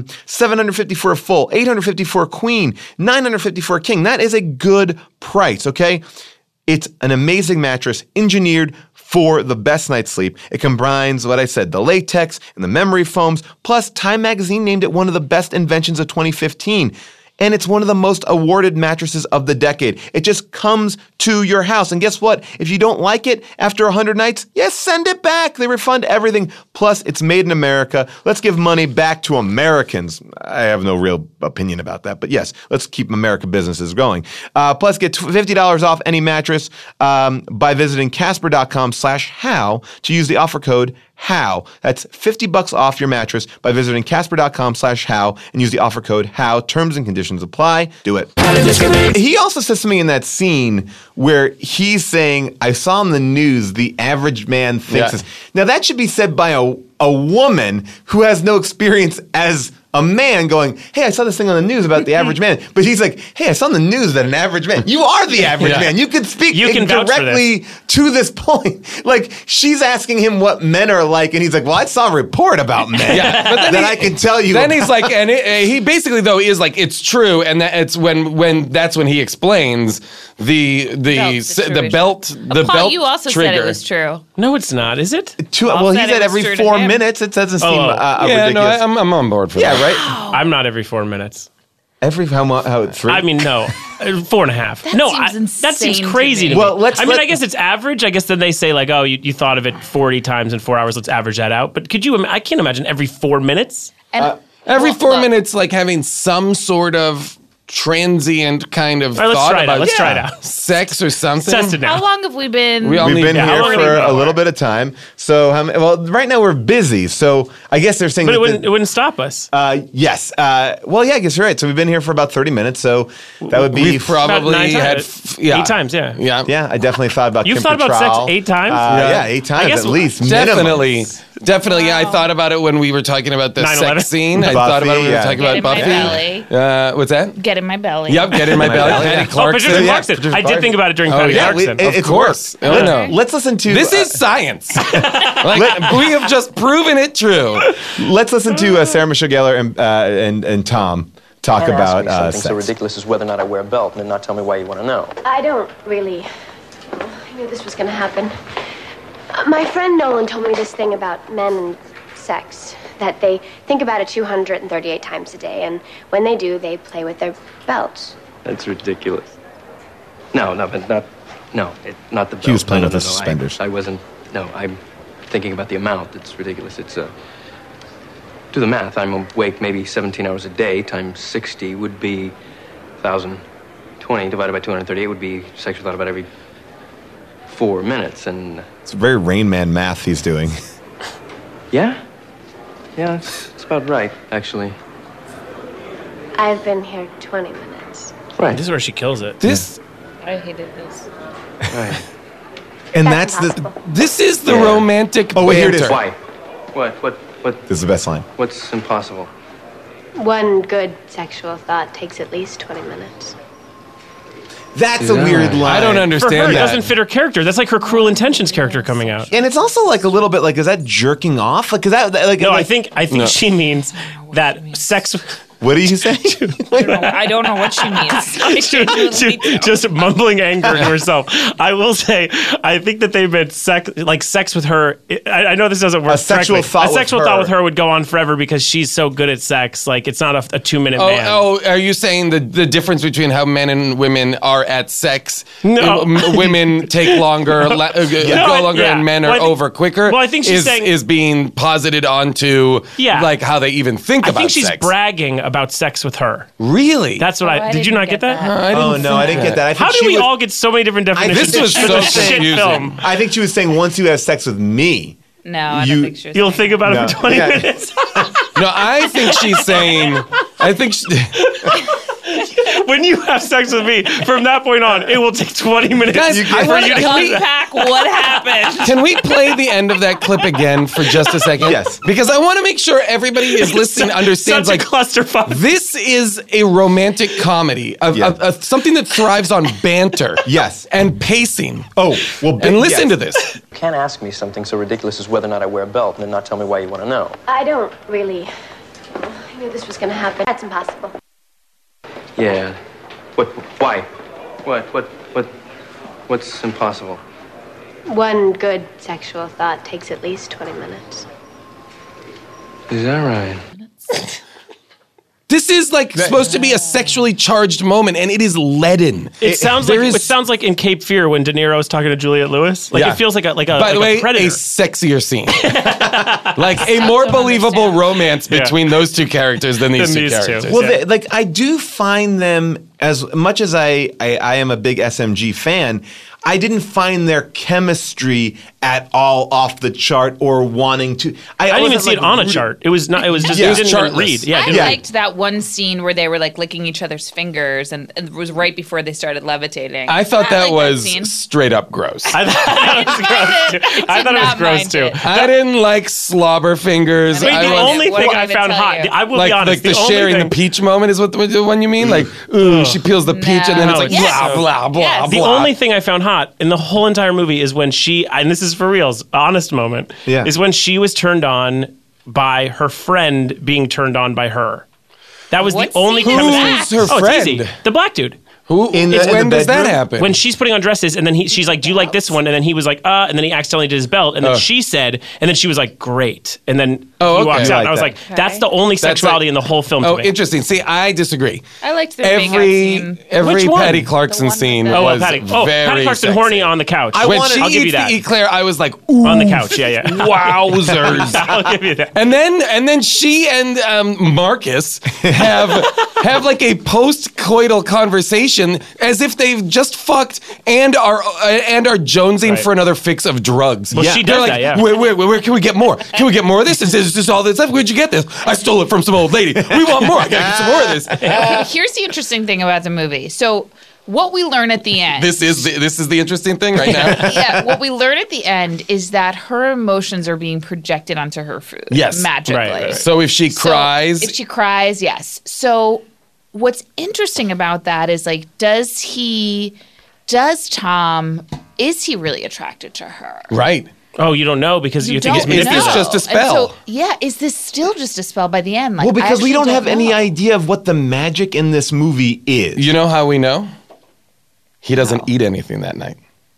$750 for a full, $850 for a queen, $950 for a king. That is a good price, okay? It's an amazing mattress engineered for the best night's sleep. It combines what I said, the latex and the memory foams, plus Time Magazine named it one of the best inventions of 2015. And it's one of the most awarded mattresses of the decade. It just comes to your house. And guess what? If you don't like it after 100 nights, yes, send it back. They refund everything. Plus, it's made in America. Let's give money back to Americans. I have no real opinion about that. But yes, let's keep American businesses going. Plus, get $50 off any mattress by visiting Casper.com/how to use the offer code HOW. That's $50 off your mattress by visiting Casper.com/how and use the offer code HOW. Terms and conditions apply. Do it. He also says something in that scene where he's saying, I saw on the news the average man thinks this. Now that should be said by a woman who has no experience as a man going, hey, I saw this thing on the news about the average man. But he's like, hey, I saw on the news that an average man. You are the average man. You could speak directly to this point. Like, she's asking him what men are like, and he's like, well, I saw a report about men that I can tell you Then about. he's like, and he basically, though, is like, it's true, and that it's when that's when he explains the belt Paul, you also trigger. said it was true. No, it's not, is it? Well, he said said it was every true to 4 him. minutes. It doesn't seem Yeah, ridiculous. no, I'm on board for that. right? I'm not every 4 minutes. Every how 3? I mean, no, 4.5. No, seems that seems insane to crazy to me. me. Well, I guess it's average. I guess then they say like, oh, you thought of it 40 times in 4 hours. Let's average that out. But could you? I can't imagine every 4 minutes. And Every well, 4 look, minutes, like having some sort of transient kind of All right, let's thought try it about out. Let's try it out. sex or something. Test it now. How long have we been? We all We've need been how here long have for we been? a little bit of time. So, well, right now we're busy. So I guess they're saying But that it wouldn't stop us. yes. Well, yeah, I guess you're right. So we've been here for about 30 minutes. So that would be. We've probably About 9 had times. 8 times, yeah. Yeah. Yeah, I definitely thought about You've Kim thought about Cattrall. sex 8 times? Yeah, 8 times guess at least. Definitely. minimum. Definitely. Yeah, I thought about it when we were talking about the 9/11. sex scene. I Buffy, thought about it when we were yeah. talking Get about in Buffy. my belly. What's that? Get in my belly. Yep, get in my belly. belly, Patty yeah. Oh, Clarkson. Patricia yeah, Clarkson. Patricia I did Clarkson. think about it during Oh, Patty yeah, Clarkson. It's Of course. work. Oh, no. Let's listen to. This is science. Like, we have just proven it true. Let's listen to Sarah Michelle Gellar and Tom talk Can't about ask me something so sex. ridiculous as whether or not I wear a belt and then not tell me why you want to know. I don't really. I knew this was going to happen. My friend Nolan told me this thing about men and sex, that they think about it 238 times a day, and when they do, they play with their belts. That's ridiculous. No, but not the belt. He was playing No, with no, his no, suspenders. I wasn't. No, I'm thinking about the amount. It's ridiculous. It's do the math. I'm awake maybe 17 hours a day. Times 60 would be 1,020 divided by 238 would be sexual thought about every 4 minutes, and It's very Rain Man math he's doing. yeah, it's about right actually. I've been here 20 minutes. Right. This is where she kills it. This I hated this. Right. And that's impossible. this is the Yeah. romantic Oh, wait, here it banter. is. Why? What? This is the best line. What's impossible? One good sexual thought takes at least 20 minutes. That's a weird line. I don't For her, understand it that. doesn't fit her character. That's like her Cruel Intentions character coming out. And it's also like a little bit like, is that jerking off? Like, is that like? No, like, I think she means that sex. What do you say? I don't know what she means. I genuinely don't. Just mumbling anger to herself. I will say, I think that they meant sex with her. I know this doesn't work. A sexual correctly. thought A with sexual her. thought with her would go on forever because she's so good at sex. Like it's not a 2-minute man. Oh, are you saying the difference between how men and women are at sex? No. Women take longer, go longer, yeah. and men are Well, I think- over quicker. well, I think she's is, saying- is being posited onto Yeah. like how they even think I about think she's sex. bragging about sex with her. Really? That's what I did you didn't not get that? Oh no, I didn't get that. I think How do she we was, all get so many different definitions? This was for so the shit confusing. film. I think she was saying once you have sex with me. No, I You- don't think she was You'll saying think about it No. for 20 Yeah. minutes. No, I think she's saying. I think. When you have sex with me, from that point on, it will take 20 minutes Guys, I for wanna- you to can we- Unpack what happened. Can we play the end of that clip again for just a second? Yes. Because I want to make sure everybody is listening understands. Such Like a clusterfuck. this is a romantic comedy, Yeah. something that thrives on banter. Yes. And pacing. Oh well, And listen yes. to this. You can't ask me something so ridiculous as whether or not I wear a belt and then not tell me why you want to know. I don't really. I knew this was going to happen. That's impossible. Yeah. What? Why? What's impossible? One good sexual thought takes at least 20 minutes. Is that right? This is like supposed to be a sexually charged moment, and it is leadden. It sounds like in Cape Fear when De Niro is talking to Juliette Lewis. Like Yeah. it feels like a By the way, predator. a sexier scene. Like a more believable romance between those two characters than these two characters. Well, like I do find them, as much as I am a big SMG fan, I didn't find their chemistry at all off the chart or wanting to. I didn't even wasn't, see it like, on a rooting- chart. It was not. It was just. Yeah, it it was didn't even chartless. read. Yeah, it I didn't read. liked that one scene where they were like licking each other's fingers, and it was right before they started levitating. I thought that liked was scene. straight up gross. I thought it was gross too. I thought it was not gross mind too. it. I didn't like slobber fingers. I mean, Wait, I the was- only what thing did I I found tell hot. you? I will like be honest. the only sharing thing- the peach moment is the one you mean? Like, ooh, she peels the peach and then it's like No, blah, it's- blah, blah, Yes. The blah. only thing I found hot in the whole entire movie is when she, and this is for reals, honest moment, Yeah. is when she was turned on by her friend being turned on by her. That was What the only scene was chemistry. that? Who's her Oh, friend? it's easy. The black dude. In the when does that bedroom? happen? When she's putting on dresses, and then she's like, "Do you like this one?" And then he was like, and then he accidentally did his belt, and then she said, and then she was like, "Great," and then he okay. walks You out. like And I was that. like, "That's the only sexuality in the whole film." Oh, to me. interesting. See, I disagree. I liked the makeout scene. Every Which one? Patty Clarkson The one scene with the- was Patty very Clarkson sexy. horny on the couch. When wanted- she I'll give you eats that. the eclair, I was like, ooh, On the couch, yeah. wowzers. I'll give you that. And then she and Marcus have like a post-coital conversation as if they've just fucked and are jonesing Right. for another fix of drugs. Well, she They're does like, that, yeah. Where can we get more? Can we get more of this? Is this all this stuff? Where'd you get this? I stole it from some old lady. We want more. I gotta get some more of this. Okay, here's the interesting thing about the movie. So what we learn at the end. This is the interesting thing right now. Yeah, what we learn at the end is that her emotions are being projected onto her food. Yes. Magically. Right. So if she So, cries, if she cries, yes. So what's interesting about that is like, Tom, is he really attracted to her? right? Oh, you don't know because you think it's don't manipulative. Is this just a know. And spell? so, yeah, is this still just a spell by the end? Like, Well, because we I don't actually have any know. idea of what the magic in this movie is. You know how we know? He doesn't eat anything that night.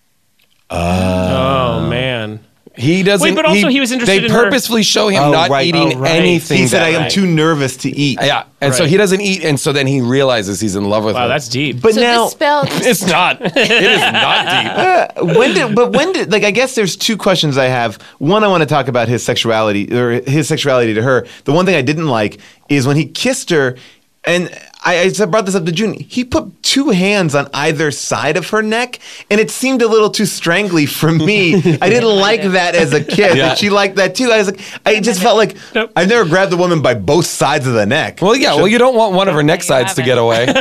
Oh man. He doesn't. Wait, but also he was interested They in her- purposefully show him Oh, not right. eating Oh, right. anything. He said, that I am night. too nervous to eat. Yeah, and so Right. he doesn't eat, and so then he realizes he's in love with Wow, her. that's deep. But So now, this spell. It's not. It is not deep. when did, like, I guess there's two questions I have. One, I want to talk about his sexuality to her. The one thing I didn't like is when he kissed her, and I brought this up to June. He put two hands on either side of her neck, and it seemed a little too strangly for me. I didn't like that as a kid. Yeah. And she liked that too. I was like, I just felt like Nope. I've never grabbed a woman by both sides of the neck. Well, yeah. Well, you don't want one of her neck you sides to haven't. get away. You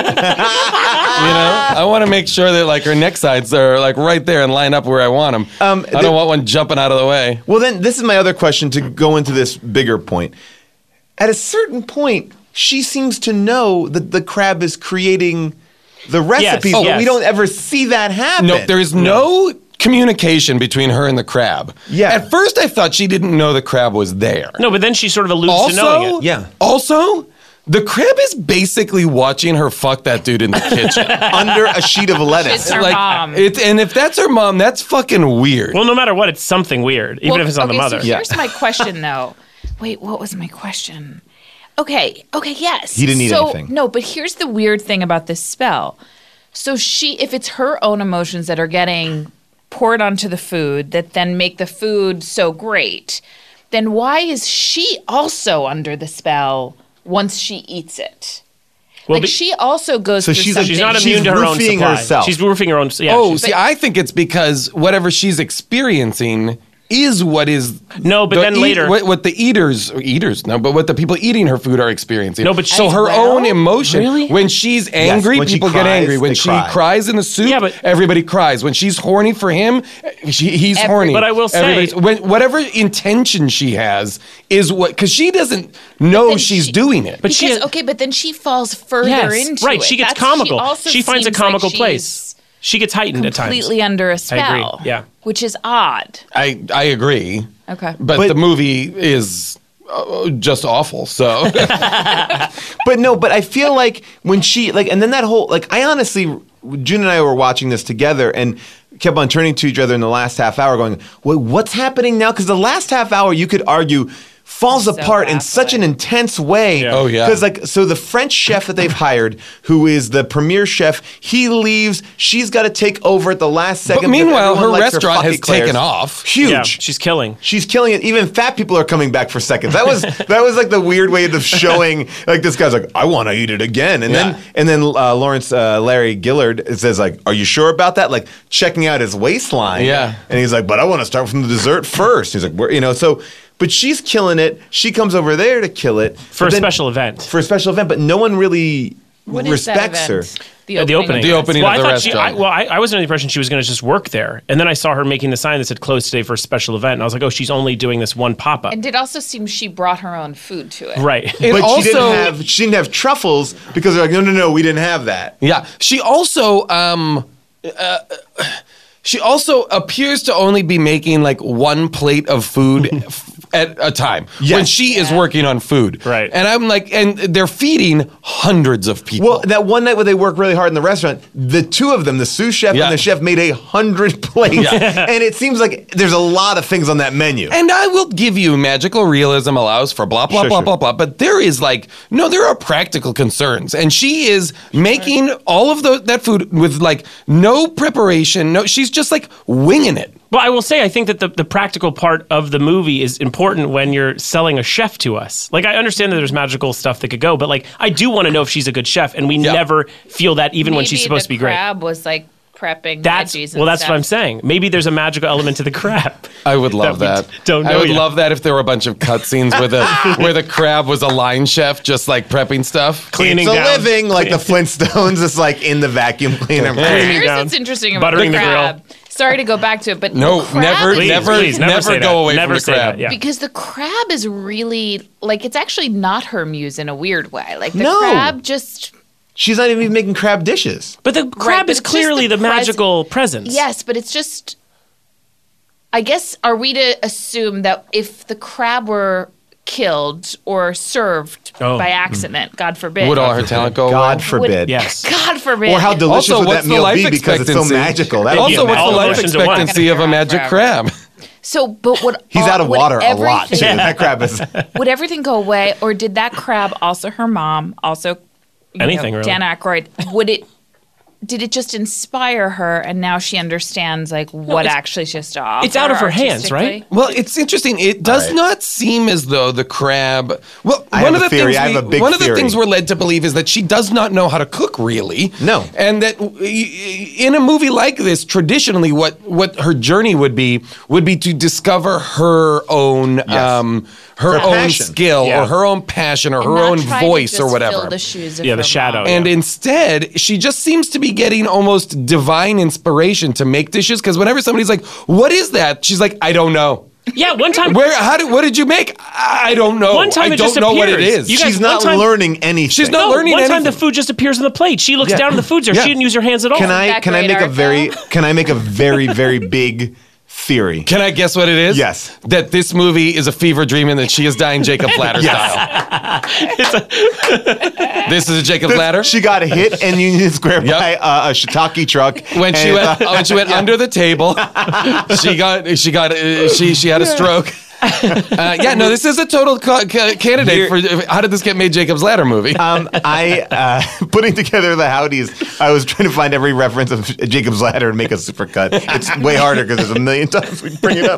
know, I want to make sure that like her neck sides are like right there and line up where I want them. I don't want one jumping out of the way. Well, then this is my other question to go into this bigger point. At a certain point, she seems to know that the crab is creating the recipes, but yes. we don't ever see that happen. No, there is no communication between her and the crab. Yeah. At first, I thought she didn't know the crab was there. No, but then she sort of alludes to knowing Also, it. Yeah. Also, the crab is basically watching her fuck that dude in the kitchen. under a sheet of lettuce. It's her mom. And if that's her mom, that's fucking weird. Well, no matter what, it's something weird, even if it's not the mother. So here's my question, though. Wait, what was my question? Okay, yes. He didn't eat anything. No, but here's the weird thing about this spell. So if it's her own emotions that are getting poured onto the food that then make the food so great, then why is she also under the spell once she eats it? Well, Like she also goes through she's- something. she's not She's immune to her own roofing supply. herself. She's roofing her own. Yeah, Oh, she's- see, I think it's because whatever she's experiencing is what is No, but then later- what the what the people eating her food are experiencing. No, but so as her well? own emotion. Really? When she's angry, when she people get cries, angry. When they she cry. cries in the soup, Yeah, but- everybody cries. When she's horny for him, he's horny. But I will say- Everybody's- whatever intention she has is what, because she doesn't know then she's she- doing it. But she- but then she falls further yes, into right. it. She gets That's- comical. also She finds a seems like comical she's place. She gets heightened at times. completely under a spell. yeah. Which is odd. I agree. Okay. But the movie is just awful. So But I feel like when she, like, and then that whole, like, I honestly, June and I were watching this together and kept on turning to each other in the last half hour going, well, what's happening now? Because the last half hour, you could argue, falls apart in such an intense way. Yeah. Oh, yeah. Because, like, so the French chef that they've hired, who is the premier chef, he leaves. She's got to take over at the last second. But because meanwhile, everyone her likes restaurant fuck has eclairs. taken off. Huge. Yeah, she's killing. She's killing it. Even fat people are coming back for seconds. That was like the weird way of showing. Like this guy's like, I want to eat it again, and then Lawrence Larry Gillard says like, Are you sure about that? Like checking out his waistline. Yeah. and he's like, But I want to start from the dessert first. He's like, so. But she's killing it. She comes over there to kill it For But a then- special event. For a special event, but no one really What is that respects her. event? The opening. The opening well, of I the thought restaurant. I was under the impression she was going to just work there. And then I saw her making the sign that said closed today for a special event. And I was like, oh, she's only doing this one pop-up. And it also seems she brought her own food to it. Right. But also- she didn't have truffles because they're like, no, we didn't have that. Yeah. She also appears to only be making like one plate of food at a time Yes. when she is working on food. Right. And I'm like, and they're feeding hundreds of people. Well, that one night where they work really hard in the restaurant, the two of them, the sous chef Yeah. and the chef, made 100 plates. And it seems like there's a lot of things on that menu. And I will give you magical realism allows for blah, blah, Sure, blah, sure. blah, blah. But there is like, no, there are practical concerns. And she is making all of that food with like no preparation. No, she's just like winging it. Well, I will say, I think that the practical part of the movie is important when you're selling a chef to us. Like, I understand that there's magical stuff that could go, but like, I do want to know if she's a good chef, and we never feel that even when she's supposed to be great. Crab was like prepping That's veggies and that's stuff. what I'm saying. Maybe there's a magical element to the crab. I would love That that. we don't I know would yet. love that if there were a bunch of cutscenes where the crab was a line chef, just like prepping stuff. Cleaning It's a down. living, like the Flintstones, is like in the vacuum cleaner. Here's down, what's interesting about buttering the the crab. grill. Sorry to go back to it, but No, the crab never, Please, never, please, never say go that. away Never from the say crab. that, yeah. because the crab is really like it's actually not her muse in a weird way. Like the No. crab just She's not even making crab dishes. But the crab but is it's just clearly the the magical presence. yes, but it's just. I guess are we to assume that if the crab were killed or served Oh. by accident, God forbid, Would all her talent go God away? forbid. Yes. God forbid, Or how delicious Also, would what's that the meal life be because it's so expectancy? magical? That Yeah, would be Also, what's all the the life emotions at once. expectancy of a magic Forever. crab? So, but would He's out of would water a lot. Too. everything- That crab is. Would everything go away, or did that crab also her mom, also Anything, really. Dan Aykroyd? Did it just inspire her, and now she understands like what it's- actually she's to offer? it's out of her hands, right? artistically? Well, it's interesting. It does right. not seem as though the crab. Well, I one have of a the theory. things I have a big one of the theory. things we're led to believe is that she does not know how to cook really. No. and that in a movie like this, traditionally, what her journey would be to discover her own her own passion. skill Yeah. or her own passion or And her not own try to voice just or whatever. Fill the shoes of Yeah, the her shadow. mom. And instead, she just seems to be getting almost divine inspiration to make dishes. Because whenever somebody's like, "What is that?" She's like, "I don't know." Yeah, one time. What did you make? I don't know. One time I it don't just know what it appears. is. You guys- She's not one time- learning anything. She's not No, learning one time anything. the food just appears on the plate. She looks Yeah. down at the food jar. Yeah. She didn't use her hands at all. Can I that great make a art, very though? can I make a very very big theory? Can I guess what it is? Yes. That this movie is a fever dream and that she is dying Jacob Ladder style. This is a Jacob Ladder. She got hit in Union Square Yep. by a shiitake truck When she went under the table, she had a stroke. This is a total candidate for how did this get made Jacob's Ladder movie? I putting together the Howdies. I was trying to find every reference of Jacob's Ladder and make a supercut. It's way harder because there's a million times we can bring it up.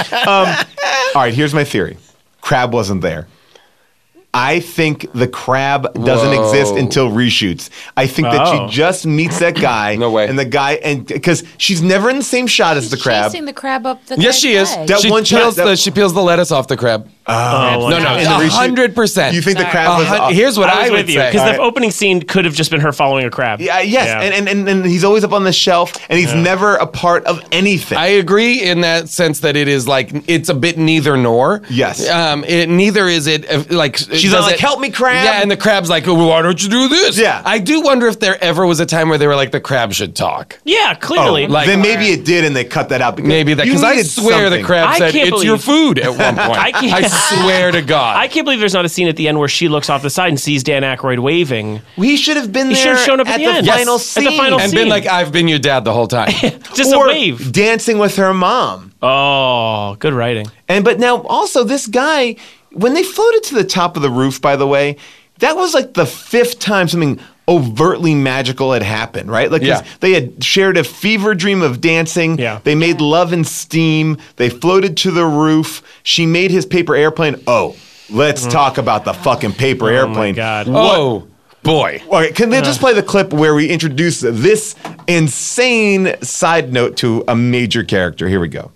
All right, here's my theory. Crab wasn't there. I think the crab doesn't Whoa. exist until reshoots. I think that Oh. she just meets that guy. No way. And the guy, and because she's never in the same shot as the crab. Chasing the crab up the Yes, guy's she is. leg. That She one shot- peels that- she peels the lettuce off the crab. Oh, No, in the reshoot- 100%. You think the crab was? Here's what I I, was would with you say. because All the right. opening scene could have just been her following a crab. Yeah, yes, and he's always up on the shelf, and he's never a part of anything. I agree in that sense that it is like it's a bit neither nor. Yes. Neither is it like She's not like, "Help me, crab." Yeah, and the crab's like, well, why don't you do this? Yeah. I do wonder if there ever was a time where they were like, the crab should talk. Yeah, clearly. like- then maybe it did, and they cut that out. Maybe that because I swear the crab I said can't it's your believe- food at one point. I swear to God. I can't believe there's not a scene at the end where she looks off the side and sees Dan Aykroyd waving. We should have been He there. should have shown up at the end. final Yes, at scene. the final and scene. been like, I've been your dad the whole time. Just or a wave. dancing with her mom. Oh, good writing. But now also this guy, when they floated to the top of the roof, by the way, that was like the fifth time something overtly magical had happened, right? Like 'cause Yeah. they had shared a fever dream of dancing. Yeah. They made love and steam. They floated to the roof. She made his paper airplane. Oh, let's talk about the fucking paper airplane. God. Oh, boy. Okay, can they just play the clip where we introduce this insane side note to a major character? Here we go.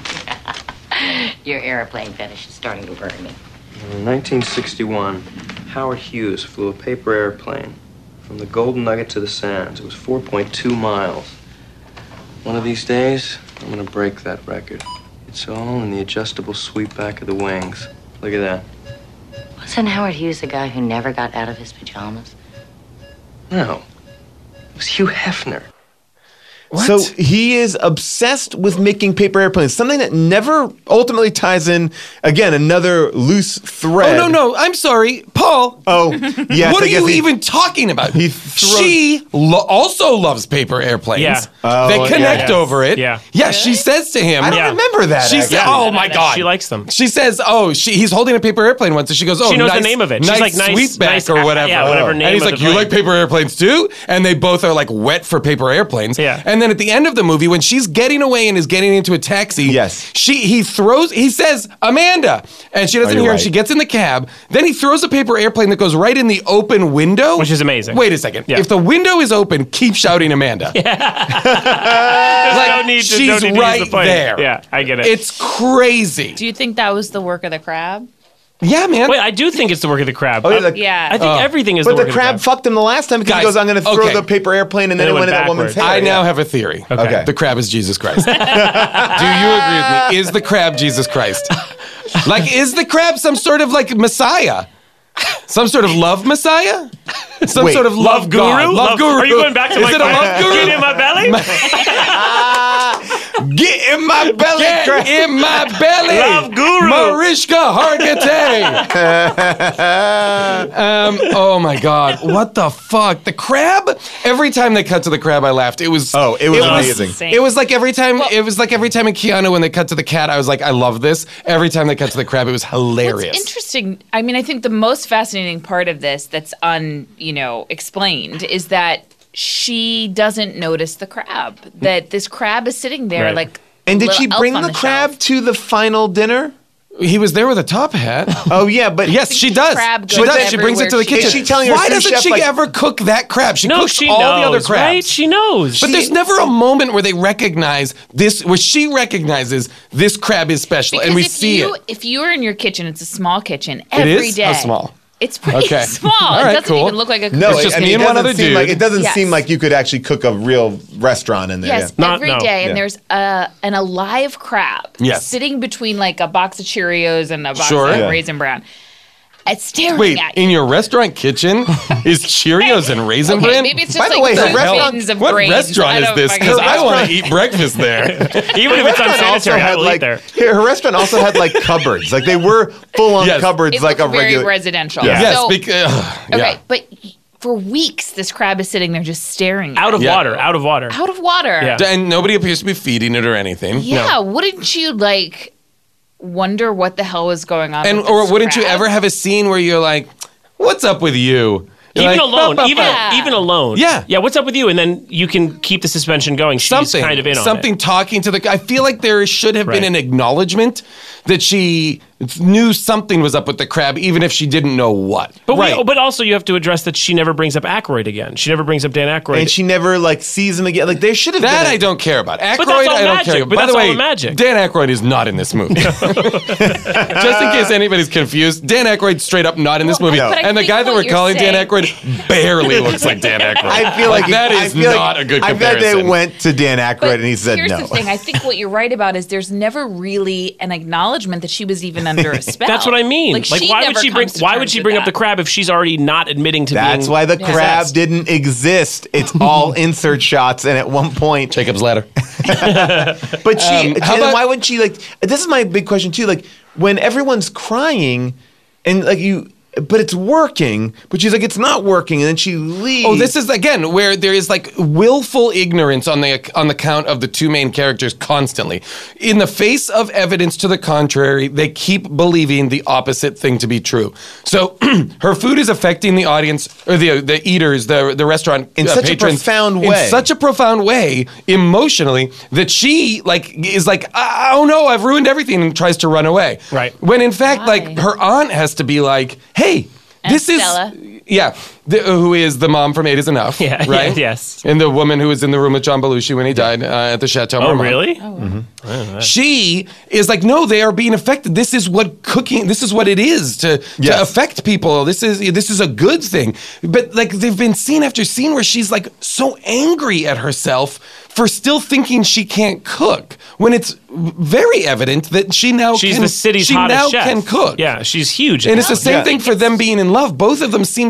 Your airplane fetish is starting to worry me. In 1961, Howard Hughes flew a paper airplane from the Golden Nugget to the Sands. It was 4.2 miles. One of these days, I'm gonna break that record. It's all in the adjustable sweep back of the wings. Look at that. Wasn't Howard Hughes the guy who never got out of his pajamas? No, it was Hugh Hefner. So he is obsessed with making paper airplanes, something that never ultimately ties in, again, another loose thread. Oh, no, I'm sorry. Paul. Oh, yes. What I are guess you he- even talking about? He throws- She also loves paper airplanes. Yeah. They Oh, connect yeah. over it. Yeah. Yeah, she says to him. I don't Yeah. remember that. She actually. said, "Oh my God, She likes them. She says, he's holding a paper airplane once, and she goes, "Oh, She knows the nice, name of it. She's Nice, like, nice, sweetback nice, or whatever." yeah, whatever name And he's of like, the "You plane." like paper airplanes too?" And they both are like wet for paper airplanes. Yeah. And then at the end of the movie, when she's getting away and is getting into a taxi, Yes. he says, "Amanda," and she doesn't you're hear him. right. She gets in the cab. Then he throws a paper airplane that goes right in the open window, Which is amazing. Wait a second. Yeah. If the window is open, keep shouting Amanda. There's Like, no need to, she's no need to use right the plane. there. Yeah, I get it. It's crazy. Do you think that was the work of the crab? Yeah, man. Wait, I do think it's the work of the crab. Oh, yeah, the- Yeah. I think everything is But the the work crab of the crab. fucked him the last time because Guys, he goes, I'm going to throw okay. the paper airplane, and then it went in that woman's backwards. hair. I now Yeah. have a theory. Okay. The crab is Jesus Christ. Do you agree with me? Is the crab Jesus Christ? Like, is the crab some sort of like Messiah? Some sort of love Messiah? Some Wait, sort of love Guru? God? Love guru? Are you going back to is my it a love guru? Get in my belly? Get in my belly, Get crab. in my belly. Love guru. Mariska Hargitay. Oh my God. What the fuck? The crab? Every time they cut to the crab, I laughed. It was amazing. Insane. It was like every time in Keanu when they cut to the cat, I was like, I love this. Every time they cut to the crab, it was hilarious. What's interesting, I mean, I think the most fascinating part of this that's explained is that she doesn't notice the crab. That this crab is sitting there Right. like. And did little she elf bring on the crab shelf. to the final dinner? He was there with a top hat. Oh, yeah, but Yes, she does. crab She goes does. She brings it to the everywhere kitchen. she Is she telling her Why sous doesn't chef, she like- ever cook that crab? She No, cooks she all knows, the other crabs. right? She knows. But there's never a moment where they recognize this, where she recognizes this crab is special, Because and we if see you, it. If you were in your kitchen, it's a small kitchen It every is? day. How small? It's pretty Okay. small. All It right, doesn't cool. even look like a No, It's just I me mean, and it one doesn't other seem dude. like it doesn't Yes. seem like you could actually cook a real restaurant in there. Yes, yeah. every no. day, and Yeah. there's an alive crab Yes. sitting between like a box of Cheerios and a box Sure. of Yeah. Raisin Bran. It's staring Wait, at you. in your restaurant kitchen is Cheerios and Raisin Okay, Bran? maybe it's just By the like way, her the restaurant- bins of What grains. restaurant is don't this? fucking Because know. I want to eat breakfast there. Even if it's unsanitary, I will eat there. Her restaurant also had like cupboards. Like they were full on Yes. cupboards, It like a looked very regular. residential. Yeah. Yes, So, yeah. okay, but for weeks, this crab is sitting there just staring Out at of Yeah. water. Out of water. out of water. Yeah. And nobody appears to be feeding it or anything. Yeah, wouldn't you like wonder what the hell was going on? And with or this wouldn't you crab? ever have a scene where you're like, "What's up with you?" You're Even like, alone, "Bah, bah, even bah." even alone. Yeah. Yeah, what's up with you? And then you can keep the suspension going. She's something kind of in on something it. talking to the. I feel like there should have been Right. an acknowledgement that she knew something was up with the crab, even if she didn't know what. But Right. but also you have to address that she never brings up Aykroyd again. She never brings up Dan Aykroyd. And she never like sees him again. Like there should have That been. I don't care about. Aykroyd, But that's all I don't magic. care. But By that's the way, all magic. Dan Aykroyd is not in this movie. Just in case anybody's confused, Dan Aykroyd straight up not in this movie. but I And the think guy that what we're you're calling Dan saying- Aykroyd barely looks like Dan Aykroyd. I feel like that I is feel not like, a good I feel comparison. like they went to Dan Aykroyd But and he said here's no. the thing. I think what you're right about is there's never really an acknowledgement that she was even under a spell. That's what I mean. Like she why would never she bring comes to why would terms she with bring up that. the crab if she's already not admitting to being That's why the crab possessed? didn't exist. It's all insert shots, and at one point, Jacob's Ladder. but she. how and about- why wouldn't she like? This is my big question too. Like when everyone's crying, and like you. But it's working. But she's like, it's not working, and then she leaves. Oh, this is again where there is like willful ignorance on the count of the two main characters constantly. In the face of evidence to the contrary, they keep believing the opposite thing to be true. So her food is affecting the audience or the eaters, the restaurant In such a patrons profound way. In such a profound way, emotionally, that she like is like, oh no, I've ruined everything, and tries to run away. Right. When in fact, Why? like her aunt has to be like, hey, And this Stella. is. Yeah, who is the mom from Eight Is Enough, Yeah, right? yes. And the woman who was in the room with John Belushi when he died at the Chateau Oh, Marmont. really? She is like, no, they are being affected. This is what cooking, this is what it is to Yes. affect people. This is a good thing. But like they've been scene after scene where she's like so angry at herself for still thinking she can't cook when it's very evident that she now She's can, the city's she hottest now chef. can cook. Yeah, she's huge. And it's the same Yeah. thing for them being in love. Both of them seem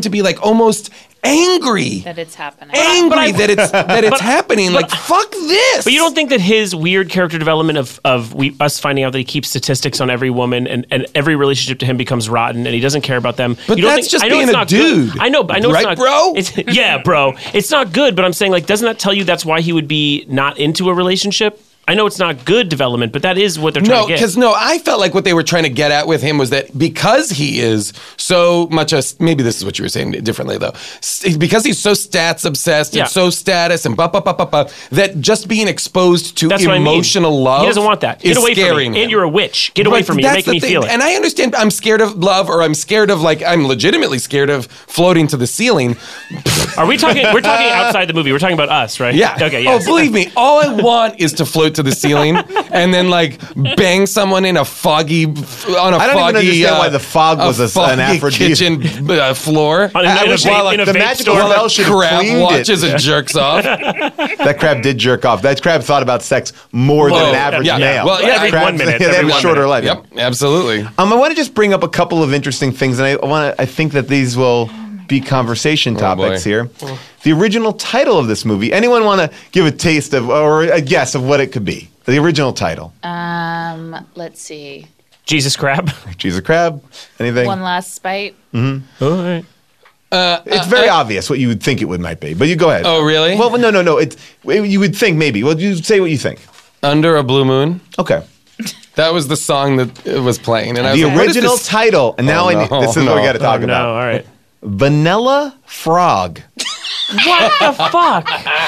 to be like almost angry. That it's happening. Angry that it's happening. Like, fuck this. But you don't think that his weird character development of us finding out that he keeps statistics on every woman and every relationship to him becomes rotten and he doesn't care about them. But you don't that's think, just I know being it's a not dude. Good. I know Right, it's not, bro? Yeah, bro. It's not good, but I'm saying, like, doesn't that tell you that's why he would be not into a relationship? I know it's not good development, but that is what they're trying to get. I felt like what they were trying to get at with him was that because he is so much maybe this is what you were saying differently though, because he's so stats obsessed and so status and that just being exposed to emotional love, he doesn't want that. Get away from me. And you're a witch. Get away from me. You're making me feel it. And I understand. I'm scared of love, or I'm scared of I'm legitimately scared of floating to the ceiling. Are we talking? We're talking outside the movie. We're talking about us, right? Yeah. Okay. Yes. Oh, believe me, all I want is to float to the ceiling and then bang someone in a foggy I don't even understand why the fog was an aphrodisiac. kitchen floor. In a the vape magical store. spell should have Crab cleaned watches it. and jerks off. That crab did jerk off. That crab thought about sex more than an average male. Well, every Crabs, 1 minute. They have Every a 1 shorter minute. life. Yep, absolutely. I want to just bring up a couple of interesting things, and I think that these will be conversation topics boy. here. The original title of this movie. Anyone want to give a taste of or a guess of what it could be? The original title. Let's see. Jesus Crab. Jesus Crab. Anything? One Last Spite. All right. It's very obvious what you would think it might be, but you go ahead. Oh, really? Well, no. You would think maybe. Well, you say what you think. Under a Blue Moon. Okay. That was the song that it was playing, and I was The like, what is original this? title, and now this is what we got to talk No, about. all right. Vanilla Frog. What the fuck?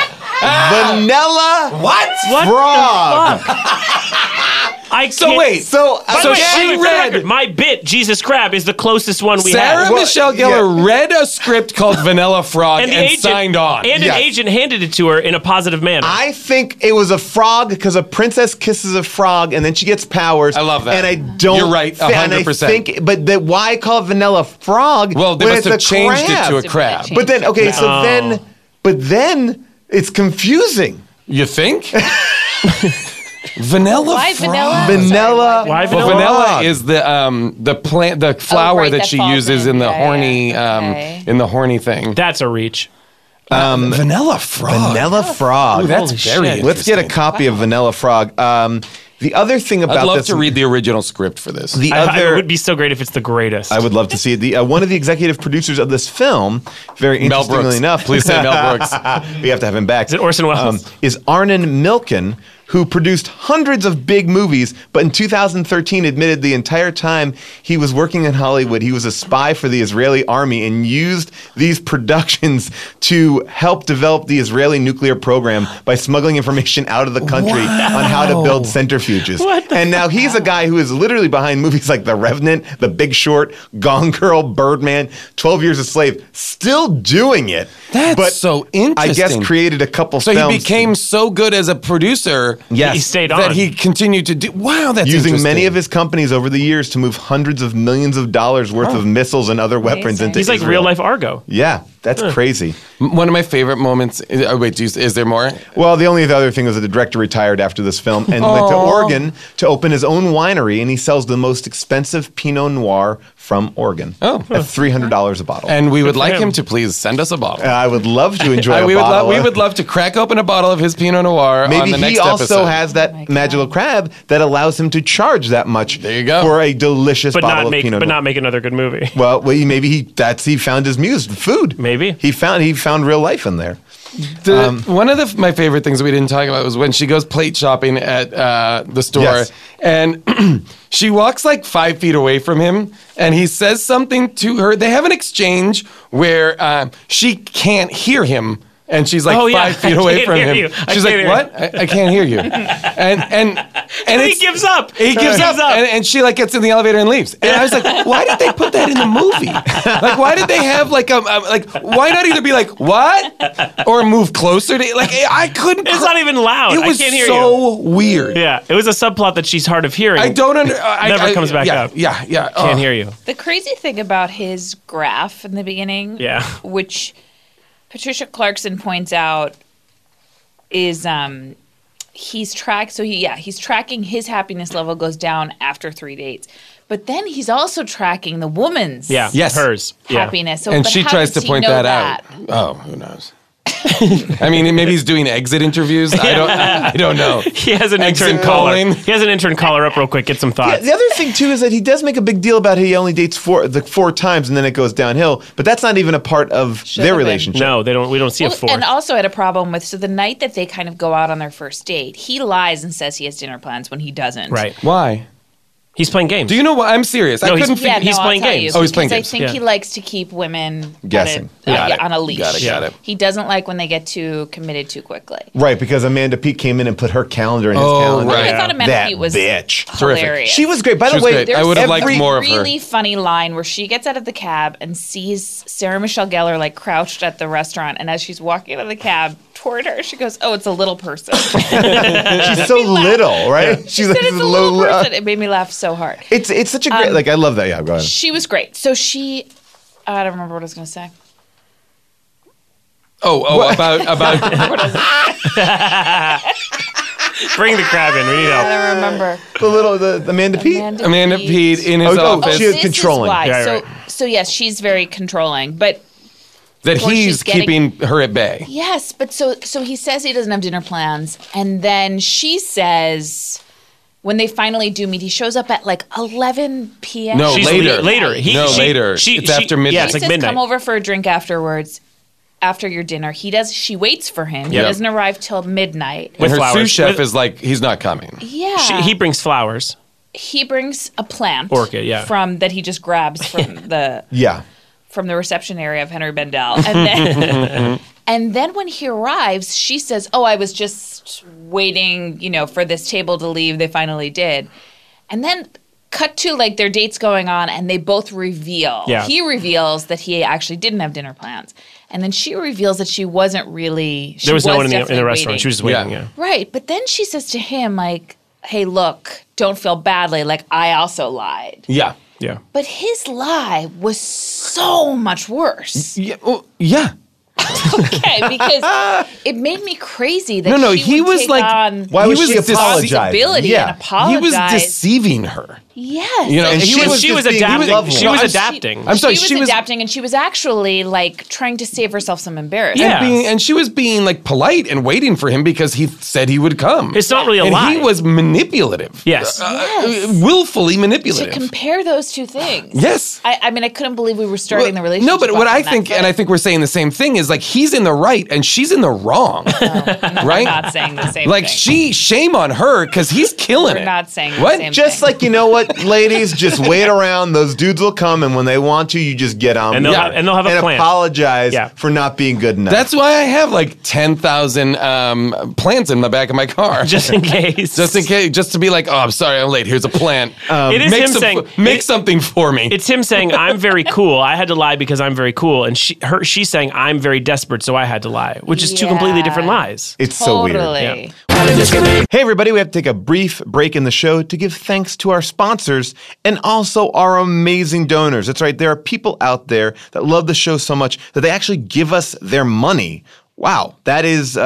Vanilla What? Frog. I So can't- wait. So, By the So way, she for the read- record, my bit, Jesus Crab, is the closest one we Sarah had. Michelle Gellar read a script called Vanilla Frog and, the agent signed on. And Yes. an agent handed it to her in a positive manner. I think it was a frog because a princess kisses a frog and then she gets powers. I love that. And I don't. You're right, 100%. And I think, but why call it Vanilla Frog? Well, they when must it's have changed crab? it to a crab. But then, okay, so then it's confusing. You think? Vanilla Why Frog. vanilla? Vanilla. Why Well, vanilla? vanilla Frog. is the plant, the flower right, that that she falls uses in. in the Yeah, horny, yeah. Okay. in the horny thing. That's a reach. Vanilla Frog. Vanilla Frog. Ooh, that's Holy very. shit. Let's get a copy of Vanilla Frog. The other thing about I'd love this, to read the original script for this. the It other. would be so great if it's the greatest. I would love to see it. One of the executive producers of this film, very Mel interestingly Brooks. enough, Please say Mel Brooks. we have to have him back. Is it Orson Welles? Is Arnon Milken, who produced hundreds of big movies, but in 2013 admitted the entire time he was working in Hollywood, he was a spy for the Israeli army and used these productions to help develop the Israeli nuclear program by smuggling information out of the country on how to build centrifuges. And now he's a guy who is literally behind movies like The Revenant, The Big Short, Gone Girl, Birdman, 12 Years a Slave, still doing it. That's but so I guess interesting. created a couple So films. he became so good as a producer Yes. He stayed on. that he continued to do. Wow, that's using interesting. many of his companies over the years to move hundreds of millions of dollars worth of missiles and other weapons into He's like Israel. real life Argo. Yeah, that's crazy. One of my favorite moments. Oh, wait, is there more? Well, the only other thing was that the director retired after this film and went to Oregon to open his own winery, and he sells the most expensive Pinot Noir from Oregon. Oh. At $300 a bottle. And we would for like him. him to please send us a bottle. I would love to enjoy a we would bottle. we would love to crack open a bottle of his Pinot Noir on Maybe the next he also episode. has that magical crab that allows him to charge that much There you go. for a delicious But bottle not of make Pinot but Noir. not make another good movie. Well, maybe he found his muse, food. Maybe. he found real life in there. One of my favorite things we didn't talk about was when she goes plate shopping at the store, Yes. and she walks like 5 feet away from him, and he says something to her. They have an exchange where she can't hear him. And she's like Oh, yeah. 5 feet I away can't from hear him. you. I She's can't like, hear "What? I can't hear you." And he it's- gives up. He gives up, and she like gets in the elevator and leaves. And I was like, why did they put that in the movie? Like, why did they have like why not either be like what or move closer to like I couldn't. It's not even loud. It was I can't hear so weird. Yeah, it was a subplot that she's hard of hearing. I don't Never comes back yeah, up. Yeah, Can't Oh. hear you. The crazy thing about his graph in the beginning, Yeah. which Patricia Clarkson points out, is he's tracking his happiness level goes down after 3 dates. But then he's also tracking the woman's Yes. hers. Yeah. happiness. So, And but she how tries does to he point know that out. Oh, who knows? I mean, maybe he's doing exit interviews. I don't know. He has an Exit intern caller. calling. He has an intern caller up real quick. Get some Yeah, thoughts. the other thing too is that he does make a big deal about how he only dates four times and then it goes downhill. But that's not even a part of their been. relationship. No, they don't. We don't see a fourth. And also I had a problem with, so the night that they kind of go out on their first date, he lies and says he has dinner plans when he doesn't. Right. Why? He's playing games. Do you know what? I'm serious. No, I he's- couldn't Yeah, figure. no, playing I'll tell games. You, Oh, he's playing because games. I think Yeah. he likes to keep women Guessing. on a leash. Got it. He doesn't like when they get too committed too quickly. Right, because Amanda Peet came in and put her calendar in his Oh, calendar. right. I thought Amanda That Peet was bitch. hilarious. She was great. By She the was way, great. I There's would have liked every more of her. really funny line where she gets out of the cab and sees Sarah Michelle Gellar like crouched at the restaurant, and as she's walking out of the cab toward her, she goes, "Oh, it's a little person." she's so little, right? She She's said like it's a little person. It made me laugh so hard. It's such a great like I love that. Yeah, go ahead. She was great. So she, I don't remember what I was going to say. About Bring the crab in. We need I help. don't remember. the Amanda Peet. Amanda Peet in his Oh, office. she is This controlling. Is why. Yeah, so, right. so yes, she's very controlling. But that course he's she's getting- keeping her at bay. yes, but so he says he doesn't have dinner plans, and then she says, when they finally do meet, he shows up at like 11 p.m. No, She's later. Later. Later. It's after midnight. Yeah, He it's like says, midnight. "Come over for a drink afterwards." After your dinner, she waits for him. He Yeah. doesn't arrive till midnight. And With her flowers. sous chef With- is like, he's not coming. Yeah, He brings flowers. he brings a plant, Orchid, yeah. from that he just grabs from the Yeah. reception area of Henry Bendel, and then and then when he arrives, she says, "Oh, I was just waiting, for this table to leave. They finally did," and then. Cut to like their dates going on, and they both reveal. Yeah. He reveals that he actually didn't have dinner plans, and then she reveals that she wasn't really. She There was no one in the definitely restaurant. waiting. She was just waiting. Yeah. Yeah. Right, but then she says to him like, "Hey, look, don't feel badly. Like I also lied." Yeah. Yeah. But his lie was so much worse. Yeah. Oh, yeah. Okay, because it made me crazy that No, she he would was take like- on Why He was was she dece- apologizing? responsibility Yeah. and apologize. He was deceiving her. Yes. You know, And he she was She just was being adapting. lovely. She was I'm- adapting. I'm sorry, she was adapting, and she was actually like trying to save herself some embarrassment. Yeah. and she was being like polite and waiting for him because he said he would come. It's not really a and lie. he was manipulative. Yes. Willfully To manipulative. compare those two things. Yes. I mean, I couldn't believe we were starting the relationship. No, but what off I on that think, foot. and I think we're saying the same thing, is like he's in the right and she's in the wrong. I'm right? not saying the same Like thing. shame on her because he's killing We're it. not saying the What? same Just thing. like, you know what, ladies, just wait around. Those dudes will come, and when they want to, you just get on. And they'll have a plan. apologize Yeah. for not being good enough. That's why I have like 10,000 plants in the back of my car. Just in case. Just in case, just to be like, oh, I'm sorry, I'm late. Here's a plant. It is him saying make something for me. It's him saying I'm very cool. I had to lie because I'm very cool, and she's saying I'm very desperate, so I had to lie, which is two completely different lies. It's so weird. Totally. Hey, everybody, we have to take a brief break in the show to give thanks to our sponsors and also our amazing donors. That's right, there are people out there that love the show so much that they actually give us their money. Wow, that is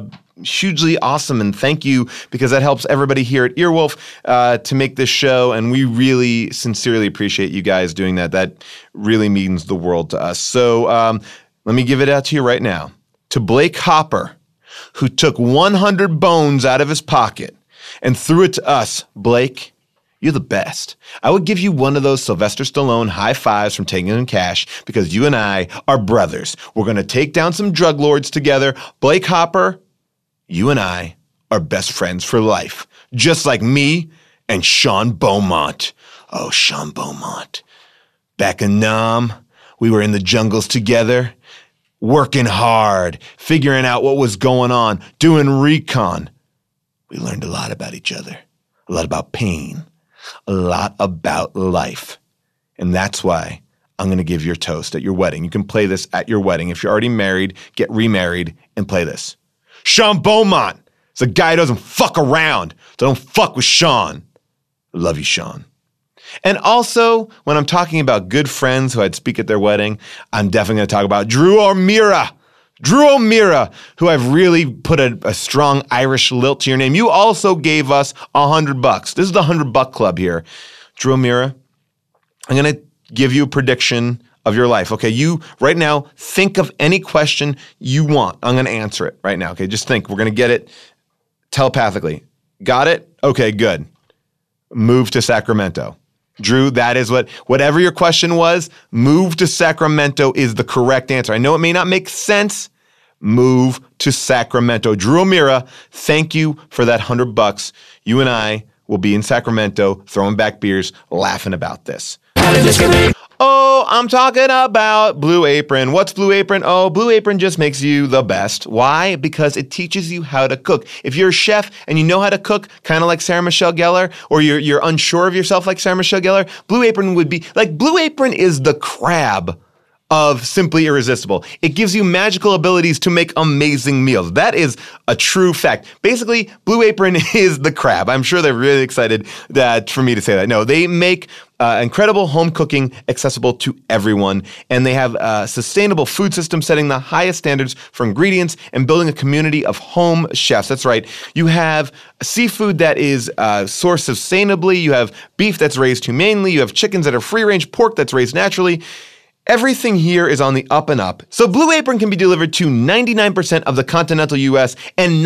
hugely awesome, and thank you, because that helps everybody here at Earwolf to make this show, and we really sincerely appreciate you guys doing that. That really means the world to us. So let me give it out to you right now. To Blake Hopper, who took 100 bones out of his pocket and threw it to us. Blake, you're the best. I would give you one of those Sylvester Stallone high fives from Taking in Cash, because you and I are brothers. We're going to take down some drug lords together. Blake Hopper, you and I are best friends for life, just like me and Sean Beaumont. Oh, Sean Beaumont. Back in Nam, we were in the jungles together, working hard, figuring out what was going on, doing recon. We learned a lot about each other, a lot about pain, a lot about life. And that's why I'm going to give your toast at your wedding. You can play this at your wedding. If you're already married, get remarried and play this. Sean Beaumont is a guy who doesn't fuck around. So don't fuck with Sean. I love you, Sean. And also, when I'm talking about good friends who I'd speak at their wedding, I'm definitely going to talk about Drew O'Meara. Drew O'Meara, who I've really put a strong Irish lilt to your name. You also gave us $100. This is the $100 club here. Drew O'Meara, I'm going to give you a prediction of your life. Okay, you right now think of any question you want. I'm going to answer it right now. Okay, just think. We're going to get it telepathically. Got it? Okay, good. Move to Sacramento. Drew, that is whatever your question was, move to Sacramento is the correct answer. I know it may not make sense. Move to Sacramento. Drew O'Meara, thank you for that $100. You and I will be in Sacramento throwing back beers, laughing about this. Oh, I'm talking about Blue Apron. What's Blue Apron? Oh, Blue Apron just makes you the best. Why? Because it teaches you how to cook. If you're a chef and you know how to cook, kind of like Sarah Michelle Gellar, or you're unsure of yourself like Sarah Michelle Gellar, Blue Apron would be like Blue Apron is the crab of Simply Irresistible. It gives you magical abilities to make amazing meals. That is a true fact. Basically, Blue Apron is the crab. I'm sure they're really excited for me to say that. No, they make incredible home cooking accessible to everyone, and they have a sustainable food system setting the highest standards for ingredients and building a community of home chefs. That's right. You have seafood that is sourced sustainably. You have beef that's raised humanely. You have chickens that are free-range, pork that's raised naturally. Everything here is on the up and up. So Blue Apron can be delivered to 99% of the continental US and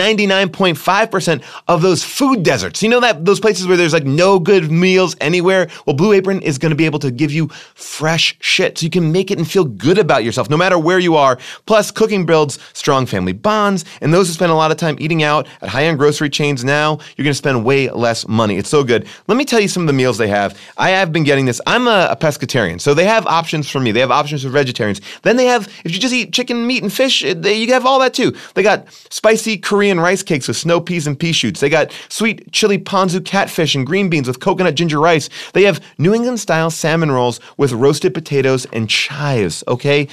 99.5% of those food deserts. You know those places where there's like no good meals anywhere? Well, Blue Apron is going to be able to give you fresh shit so you can make it and feel good about yourself no matter where you are. Plus, cooking builds strong family bonds, and those who spend a lot of time eating out at high-end grocery chains now, you're going to spend way less money. It's so good. Let me tell you some of the meals they have. I have been getting this. I'm a pescatarian, so they have options for me. They have options for vegetarians. Then they have, if you just eat chicken, meat, and fish, you have all that too. They got spicy Korean rice cakes with snow peas and pea shoots. They got sweet chili ponzu catfish and green beans with coconut ginger rice. They have New England-style salmon rolls with roasted potatoes and chives, okay?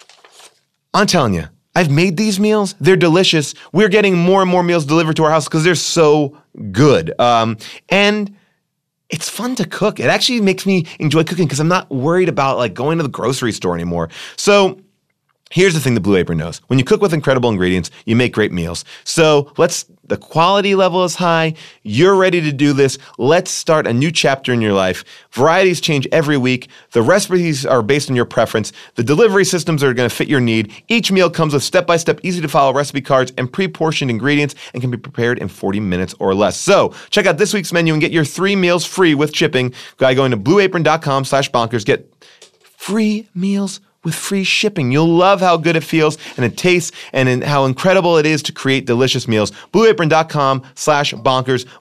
I'm telling you, I've made these meals. They're delicious. We're getting more and more meals delivered to our house because they're so good. And it's fun to cook. It actually makes me enjoy cooking because I'm not worried about like going to the grocery store anymore. So here's the thing that Blue Apron knows. When you cook with incredible ingredients, you make great meals. So the quality level is high. You're ready to do this. Let's start a new chapter in your life. Varieties change every week. The recipes are based on your preference. The delivery systems are going to fit your need. Each meal comes with step-by-step, easy-to-follow recipe cards and pre-portioned ingredients and can be prepared in 40 minutes or less. So check out this week's menu and get your 3 meals free with shipping by going to blueapron.com/bonkers. Get free meals with free shipping. You'll love how good it feels and it tastes and how incredible it is to create delicious meals. Blueapron.com/bonkers.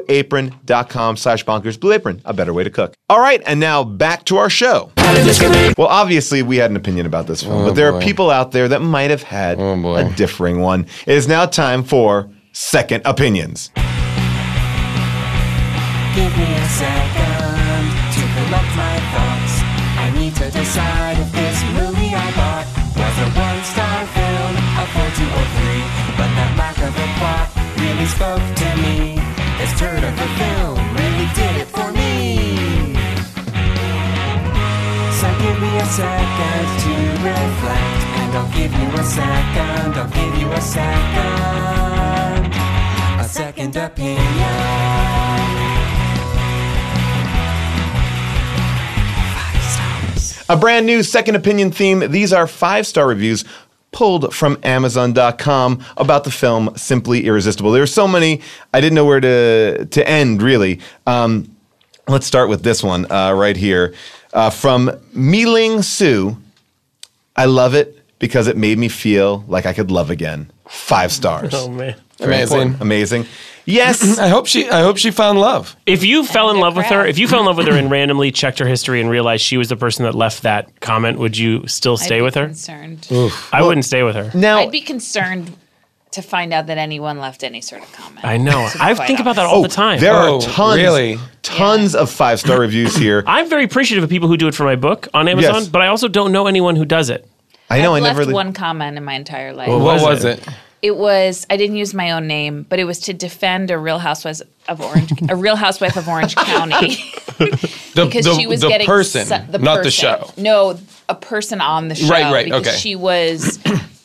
Blueapron.com/bonkers. Blue Apron, a better way to cook. All right, and now back to our show. Well, obviously, we had an opinion about this film, but there are people out there that might have had a differing one. It is now time for Second Opinions. Give me a second to collect my thoughts. I need to decide if this movie I bought was a 1-star film, a 4, 2, or 3. But that lack of a plot really spoke to me. This turd of a film really did it for me. So give me a second to reflect, and I'll give you a second, I'll give you a second opinion. A brand new Second Opinion theme. These are 5-star reviews pulled from Amazon.com about the film Simply Irresistible. There are so many, I didn't know where to end, really. Let's start with this one right here. From Meeling Sue. I love it because it made me feel like I could love again. 5 stars. Oh, man. Amazing. Yes. I hope she found love. If you fell in love with her, and randomly checked her history and realized she was the person that left that comment, would you still stay with her? Concerned. I wouldn't stay with her. Now, I'd be concerned to find out that anyone left any sort of comment. I know. I think about that all the time. There are tons of 5-star reviews here. I'm very appreciative of people who do it for my book on Amazon, but I also don't know anyone who does it. I've left one comment in my entire life. Well, what was it? It was, I didn't use my own name, but it was to defend a Real Housewife of Orange County. Because she was getting person, not the show. No, a person on the show. Right, because okay. she was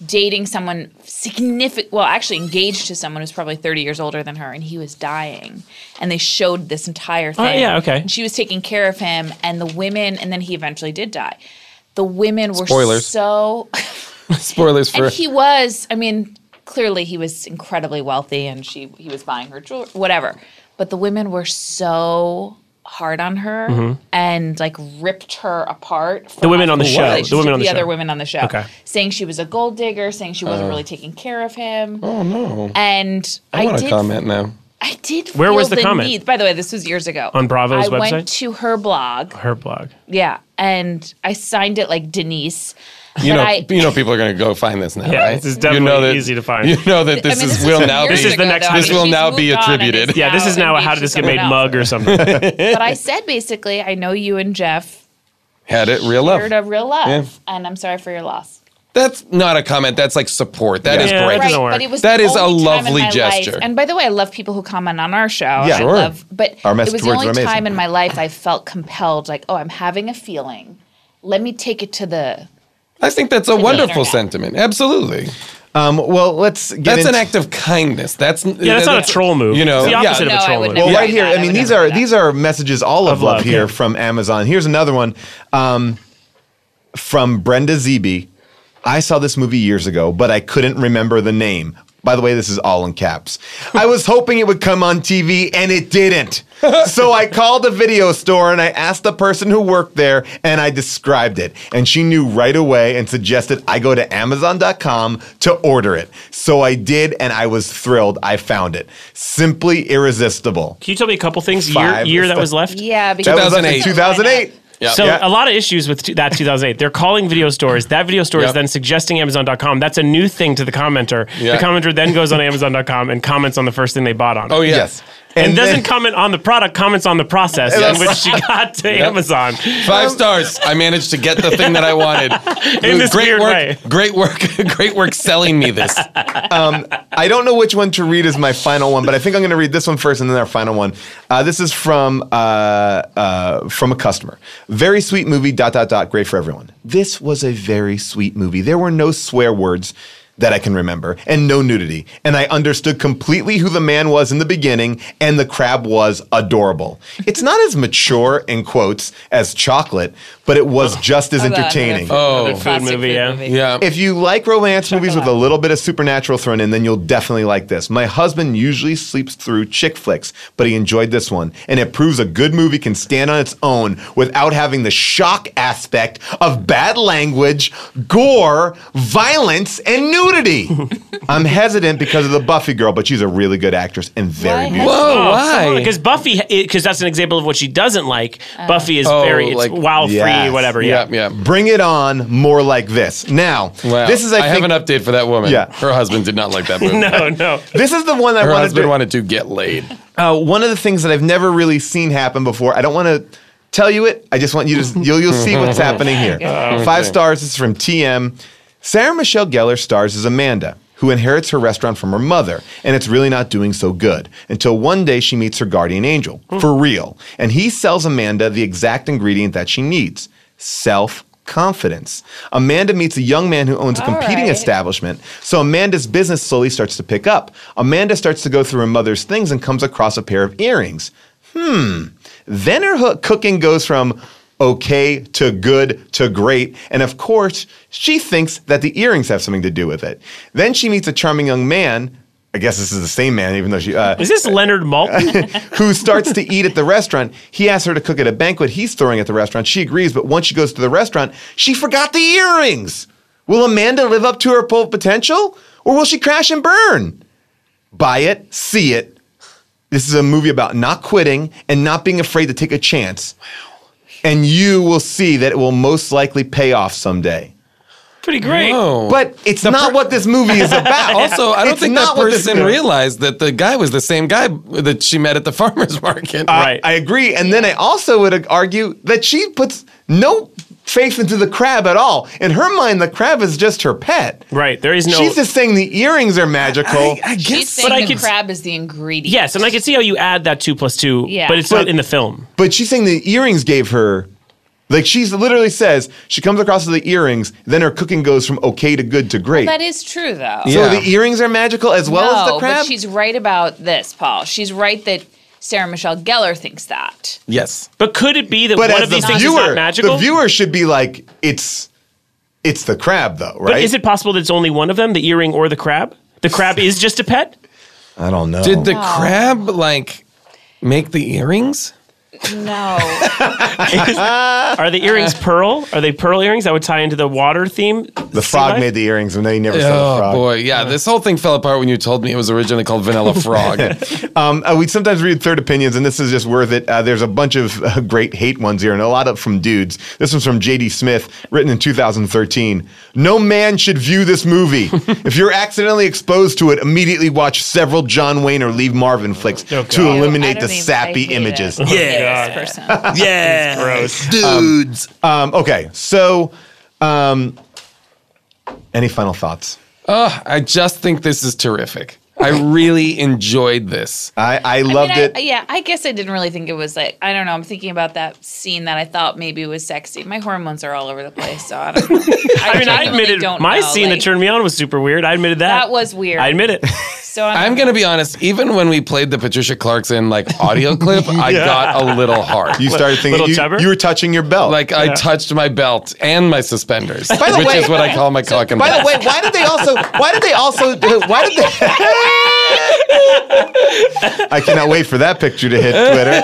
dating someone actually engaged to someone who's probably 30 years older than her, and he was dying. And they showed this entire thing. Oh, yeah, okay. And she was taking care of him, and the women, and then he eventually did die. The women were Spoilers. so... Spoilers for... And he was, clearly he was incredibly wealthy, and he was buying her jewelry, whatever. But the women were so hard on her and like ripped her apart. The women on the show. The other women on the show. Okay. Saying she was a gold digger, saying she wasn't really taking care of him. Oh, no. And I want to comment now. I did Where feel was the comment? need. By the way, this was years ago. On Bravo's website? I went to her blog. Her blog. Yeah. And I signed it like Denise. You know, people are going to go find this now, Yeah, right? this is definitely easy to find. You know that this will now be attributed. Yeah, this is now a How Did This Get Made mug or something. But I said basically, I know you and Jeff had it real love. shared a real love, Yeah. and I'm sorry for your loss. That's not a comment. That's like support. That is great. Right, but it was that the is a only time in lovely my gesture. life- And by the way, I love people who comment on our show. Yeah, I sure. but Our it message was the boards are only amazing. time in my life I felt compelled, like, oh, I'm having a feeling. Let me take it to the... I think that's a the wonderful internet. sentiment. Absolutely. Well, let's get That's into... an act of kindness. That's not a troll move. You know, It's the opposite of a troll move. Well, right here, these are messages all of love here yeah. from Amazon. Here's another one from Brenda Zeeby. I saw this movie years ago, but I couldn't remember the name. By the way, this is all in caps. I was hoping it would come on TV, and it didn't. So I called the video store, and I asked the person who worked there, and I described it. And she knew right away and suggested I go to Amazon.com to order it. So I did, and I was thrilled I found it. Simply irresistible. Can you tell me a couple things? Five. Year that was left? Yeah, because... That was up in 2008. Yeah. So a lot of issues with that 2008. They're calling video stores. That video store is then suggesting Amazon.com. That's a new thing to the commenter. Yeah. The commenter then goes on Amazon.com and comments on the first thing they bought on it. Oh, yes. And And doesn't then- comments on the product, comments on the process in which she got to Amazon. 5 stars. I managed to get the thing that I wanted. In this weird way. Great work selling me this. I don't know which one to read as my final one, but I think I'm going to read this one first and then our final one. This is from a customer. Very sweet movie, ... Great for everyone. This was a very sweet movie. There were no swear words that I can remember, and no nudity. And I understood completely who the man was in the beginning, and the crab was adorable. It's not as mature, in quotes, as Chocolate, but it was just as entertaining. Food movie, yeah. Yeah. If you like romance movies with a little bit of supernatural thrown in, then you'll definitely like this. My husband usually sleeps through chick flicks, but he enjoyed this one. And it proves a good movie can stand on its own without having the shock aspect of bad language, gore, violence, and nudity. I'm hesitant because of the Buffy girl, but she's a really good actress and very beautiful. Whoa, why? Because Buffy, because that's an example of what she doesn't like. Buffy is like- wild free, Yes. whatever. Yeah. Bring it on, more like this. Now, Wow. this is, I I think, have an update for that woman. Yeah. Her husband did not like that movie. No. this is the one I Her wanted husband to... wanted to get laid. One of the things that I've never really seen happen before. I don't want to tell you it. I just want you to you'll see what's happening here. 5 stars. This is from TM. Sarah Michelle Gellar stars as Amanda, who inherits her restaurant from her mother, and it's really not doing so good until one day she meets her guardian angel, for real, and he sells Amanda the exact ingredient that she needs: self-confidence. Amanda meets a young man who owns a competing establishment, so Amanda's business slowly starts to pick up. Amanda starts to go through her mother's things and comes across a pair of earrings. Then her cooking goes from okay to good to great, and of course, she thinks that the earrings have something to do with it. Then she meets a charming young man, I guess this is the same man, even though she... Is this Leonard Maltin? who starts to eat at the restaurant. He asks her to cook at a banquet he's throwing at the restaurant. She agrees, but once she goes to the restaurant, she forgot the earrings. Will Amanda live up to her full potential, or will she crash and burn? Buy it, see it. This is a movie about not quitting and not being afraid to take a chance. And you will see that it will most likely pay off someday. Pretty great. Whoa. But it's not what this movie is about. Also, I don't It's think not that what this person is. realized that the guy was the same guy that she met at the farmer's market. Right. I agree. And then I also would argue that she puts no faith into the crab at all. In her mind, the crab is just her pet. Right. There is no... She's just saying the earrings are magical. I She's guess. saying But I the could- crab is the ingredient. Yes, and I can see how you add that 2 + 2, Yeah. but it's not in the film. But she's saying the earrings gave her Like, she literally says she comes across with the earrings, then her cooking goes from okay to good to great. That is true, though. So Yeah. the earrings are magical as well as the crab? but she's right about this, Paul. She's right that Sarah Michelle Gellar thinks that. Yes. But could it be that But one as of these the things is viewer, not magical? the viewer should be like, it's the crab, though, right? But is it possible that it's only one of them, the earring or the crab? The crab is just a pet? I don't know. Did the crab, like, make the earrings? No. Are the earrings pearl? Are they pearl earrings? That would tie into the water theme? The frog made the earrings, and they never saw the Oh, frog. boy. Yeah, this whole thing fell apart when you told me it was originally called Vanilla Frog. We sometimes read third opinions, and this is just worth it. There's a bunch of great hate ones here, and a lot of from dudes. This one's from J.D. Smith, written in 2013. No man should view this movie. If you're accidentally exposed to it, immediately watch several John Wayne or Lee Marvin flicks to eliminate the sappy images. This person. Yeah. Gross. Dudes. Okay, so any final thoughts? I just think this is terrific. I really enjoyed this. I loved it. I guess I didn't really think it was like, I don't know. I'm thinking about that scene that I thought maybe was sexy. My hormones are all over the place, so I don't know. I mean, I admitted don't my know, scene that turned me on was super weird. I admitted that. That was weird. I admit it. So I'm going to be honest, even when we played the Patricia Clarkson audio clip, I got a little hard. You started thinking Little Tubber? you were touching your belt. I touched my belt and my suspenders, By the which way- is what I call my cock and By balls. the way, why did they I cannot wait for that picture to hit Twitter.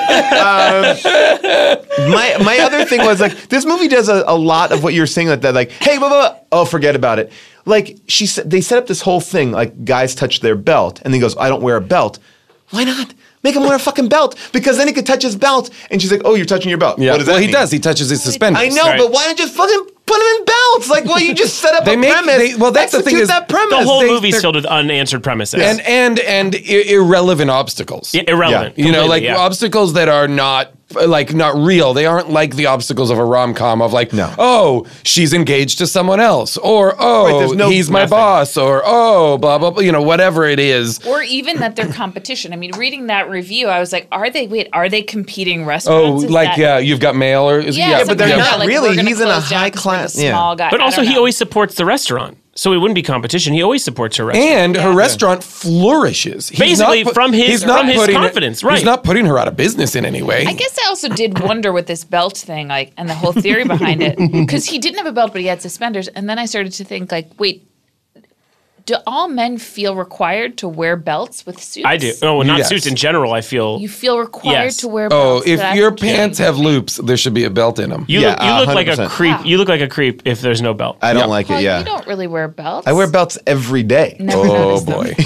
My other thing was this movie does a lot of what you're saying hey, blah, blah, blah. Oh, forget about it. They set up this whole thing guys touch their belt, and then he goes, I don't wear a belt. Why not? Make him wear a fucking belt, because then he could touch his belt. And she's like, oh, you're touching your belt. Yeah. What does that Well, he mean? does. He touches his suspenders. I know, Right. but why don't you just fucking put him in belts? You just set up premise. That's the thing Execute is that premise. The whole They- movie's they're- filled with unanswered premises. and irrelevant obstacles. Irrelevant. You know, Completely, yeah. obstacles that are not real. They aren't like the obstacles of a rom-com of No. oh, she's engaged to someone else, or there's no he's my nothing. boss, or oh, blah, blah, blah, whatever it is. Or even that they're competition. I mean, reading that review, I was like, are they competing restaurants? Oh, Is that- you've got mail, or is Yeah, but they're something not like, really. we're gonna He's in a close down high 'cause we're the class- yeah. small guy. But I also, don't he know. always supports the restaurant. So it wouldn't be competition. He always supports her restaurant. And her restaurant flourishes. He's Basically, not from his putting confidence, right. He's not putting her out of business in any way. I guess I also did wonder with this belt thing, and the whole theory behind it, because he didn't have a belt, but he had suspenders. And then I started to think, wait, do all men feel required to wear belts with suits? I do. No, not Yes. suits in general. I feel You feel required Yes. to wear Oh, belts. if That's your kidding. pants have loops, there should be a belt in them. you Yeah, look like a 100%. creep. You look like a creep if there's no belt. I don't like Paul, it, yeah. You don't really wear belts. I wear belts every day. Never Oh noticed them. boy.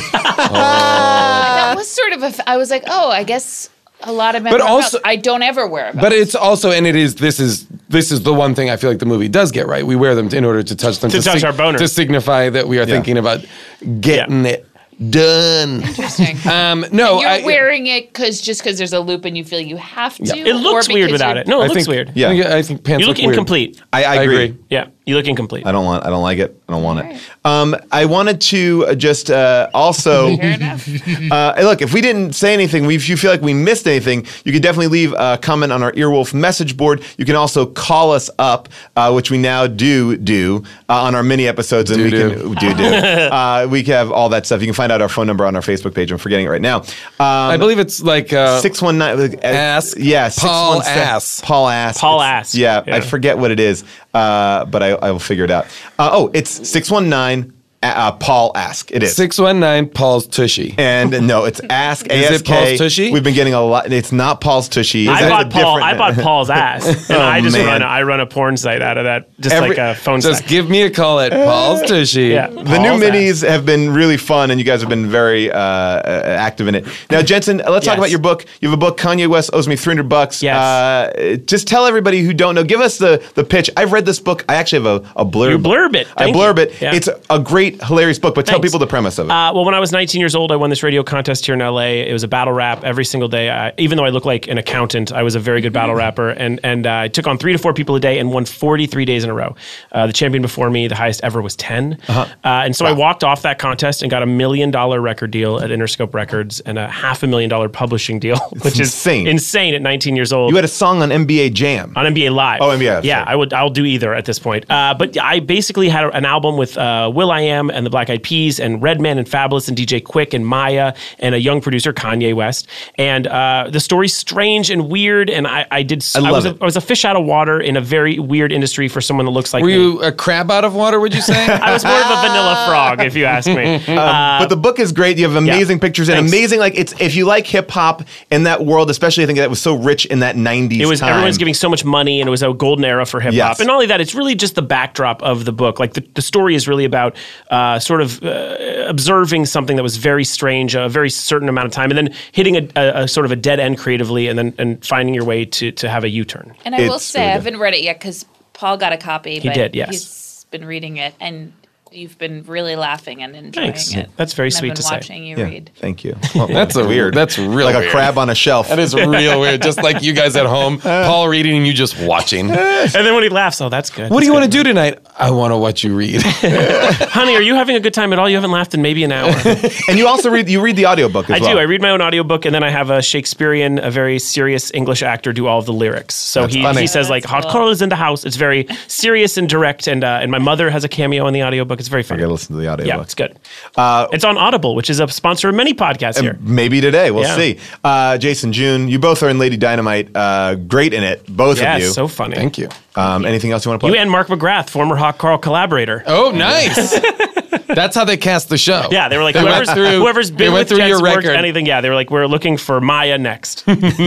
That was sort of I was like, oh, I guess a lot of men But wear also- belts. I don't ever wear a belt. But it's also, and this is the one thing I feel like the movie does get right. We wear them in order to touch them To touch our boner. to signify that we are thinking about getting it done. Interesting. No, You're wearing it just because there's a loop and you feel you have to. It looks or weird because without you're- it. No, it I looks think, weird. Yeah. I think pants You look weird. incomplete. I agree. Yeah, you look incomplete. I don't like it. I don't want it. I wanted to just also Fair enough. look, if we didn't say anything, if you feel like we missed anything, you could definitely leave a comment on our Earwolf message board. You can also call us up, which we now do on our mini episodes, and we can have all that stuff. You can find out our phone number on our Facebook page. I'm forgetting it right now. I believe it's like 619 Ask yeah, Paul 617 Ass. Paul Ass. Paul It's- Ass. Yeah, Yeah. I forget what it is, but I will figure it out. It's 619 Paul Ask. It is 619 Paul's Tushy. and no, it's Ask Is it ASK. Paul's Tushy? We've been getting a lot. It's not Paul's Tushy. I That's a bought different- Paul's ass, and I just man. run a porn site out of that, just Every- like a phone Just site. give me a call at Paul's Tushy. Yeah. The new Paul's minis have been really fun, and you guys have been very active in it. Now, Jensen, let's talk Yes. about your book. You have a book, Kanye West Owes Me $300. Yes. Just tell everybody who don't know. Give us the pitch. I've read this book. I actually have a blurb. You blurb it. I Thank blurb you. it. Yeah. It's a great great, hilarious book, but tell Thanks. people the premise of it. Well, when I was 19 years old, I won this radio contest here in LA. It was a battle rap every single day. Even though I look like an accountant, I was a very good battle rapper. And I took on 3 to 4 people a day and won 43 days in a row. The champion before me, the highest ever was 10. And so I walked off that contest and got $1 million record deal at Interscope Records and a $500,000 publishing deal, which is insane at 19 years old. You had a song on NBA Jam. On NBA Live. Oh, NBA. Yeah, I'll do either at this point. But I basically had an album with will.i.am and the Black Eyed Peas and Redman and Fabulous and DJ Quick and Maya and a young producer, Kanye West. And the story's strange and weird. And I was a fish out of water in a very weird industry for someone that looks like Were me. you a crab out of water, would you say? I was more of a vanilla frog, if you ask me. But the book is great. You have amazing pictures and amazing, if you like hip hop in that world, especially I think that was so rich in that 90s time. Everyone's giving so much money and it was a golden era for hip hop. Yes. And not only that, it's really just the backdrop of the book. Like the story is really about sort of observing something that was very strange, a very certain amount of time, and then hitting a sort of a dead end creatively and finding your way to have a U-turn. And I will say, I haven't read it yet because Paul got a copy. He did, yes. He's been reading it, and you've been really laughing and enjoying it. That's very and sweet I've to been say. watching you read. Thank you. That's weird. That's real like weird. a crab on a shelf. That is real weird. Just like you guys at home, Paul reading and you just watching. And then when he laughs, that's good. What do you want to do tonight? I want to watch you read. Honey, are you having a good time at all? You haven't laughed in maybe an hour. And you also read the audiobook as well. I do. I read my own audiobook, and then I have a Shakespearean, a very serious English actor do all of the lyrics. So he says like, "Hot Carl is in the house." It's very serious and direct, and my mother has a cameo in the audiobook. It's very funny. I gotta listen to the audiobook. Yeah, it's good. It's on Audible, which is a sponsor of many podcasts here. Maybe today. We'll see. Jason, June, you both are in Lady Dynamite. Great in it, both of you. So funny. Thank you. Anything else you want to play? You and Mark McGrath, former Hawk Carl collaborator. Oh, nice. That's how they cast the show. Yeah, they were like, whoever's been with Jen's worked anything. Yeah, they were like, we're looking for Maya next.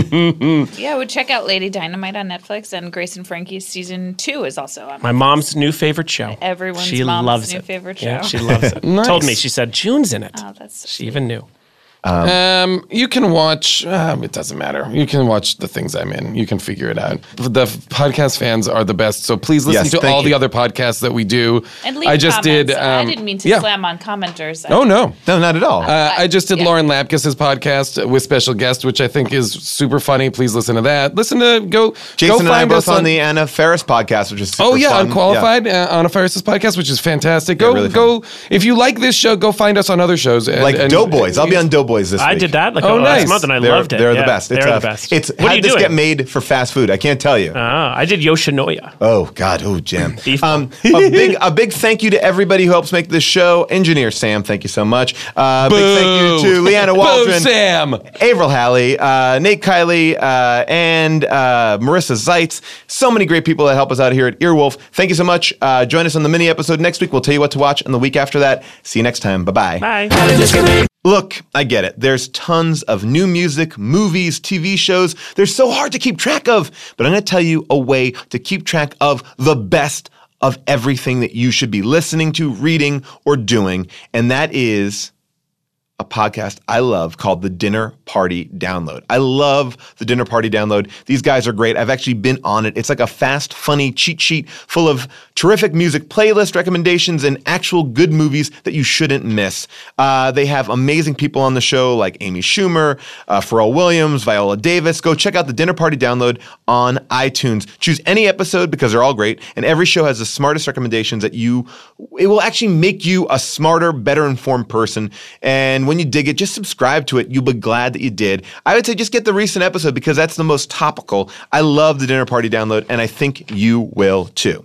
Yeah, would check out Lady Dynamite on Netflix, and Grace and Frankie's season 2 is also on. My mom's new favorite show. Everyone's she mom's loves new it. favorite show. Yeah, she loves it. Nice. Told me, she said, June's in it. Oh, that's so she even knew. You can watch, it doesn't matter. You can watch the things I'm in. You can figure it out. The podcast fans are the best. So please listen to all the other podcasts that we do. And leave I just comments. did. I didn't mean to slam on commenters. Oh, no. No, not at all. I just did Lauren Lapkus' podcast with special guest, which I think is super funny. Please listen to that. Jason and I both on the Anna Faris podcast, which is super fun. Unqualified, Anna Faris' podcast, which is fantastic. Go. If you like this show, go find us on other shows. And Doughboys. I'll be on Doughboys this week. I did that nice. last month, and I loved it. They're the best. They're the best. It's what are how you this doing? get made for fast food. I can't tell you. I did Yoshinoya. Oh God, Jim. A big thank you to everybody who helps make this show. Engineer Sam, thank you so much. Big thank you to Leanna Waldron, Boo, Sam, Avril Halley, Nate Kiley, and Marissa Zeitz. So many great people that help us out here at Earwolf. Thank you so much. Join us on the mini episode next week. We'll tell you what to watch, and the week after that. See you next time. Bye-bye. Bye. Look, I get it. There's tons of new music, movies, TV shows. They're so hard to keep track of. But I'm going to tell you a way to keep track of the best of everything that you should be listening to, reading, or doing. And that is a podcast I love called The Dinner Party Download. I love The Dinner Party Download. These guys are great. I've actually been on it. It's like a fast, funny cheat sheet full of terrific music playlist recommendations and actual good movies that you shouldn't miss. They have amazing people on the show like Amy Schumer, Pharrell Williams, Viola Davis. Go check out The Dinner Party Download on iTunes. Choose any episode because they're all great, and every show has the smartest recommendations it will actually make you a smarter, better informed person. And when you dig it, just subscribe to it. You'll be glad that you did. I would say just get the recent episode because that's the most topical. I love The Dinner Party Download, and I think you will too.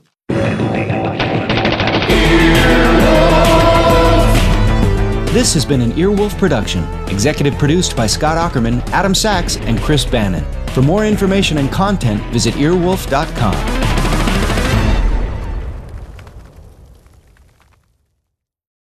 This has been an Earwolf production, executive produced by Scott Aukerman, Adam Sachs, and Chris Bannon. For more information and content, visit earwolf.com.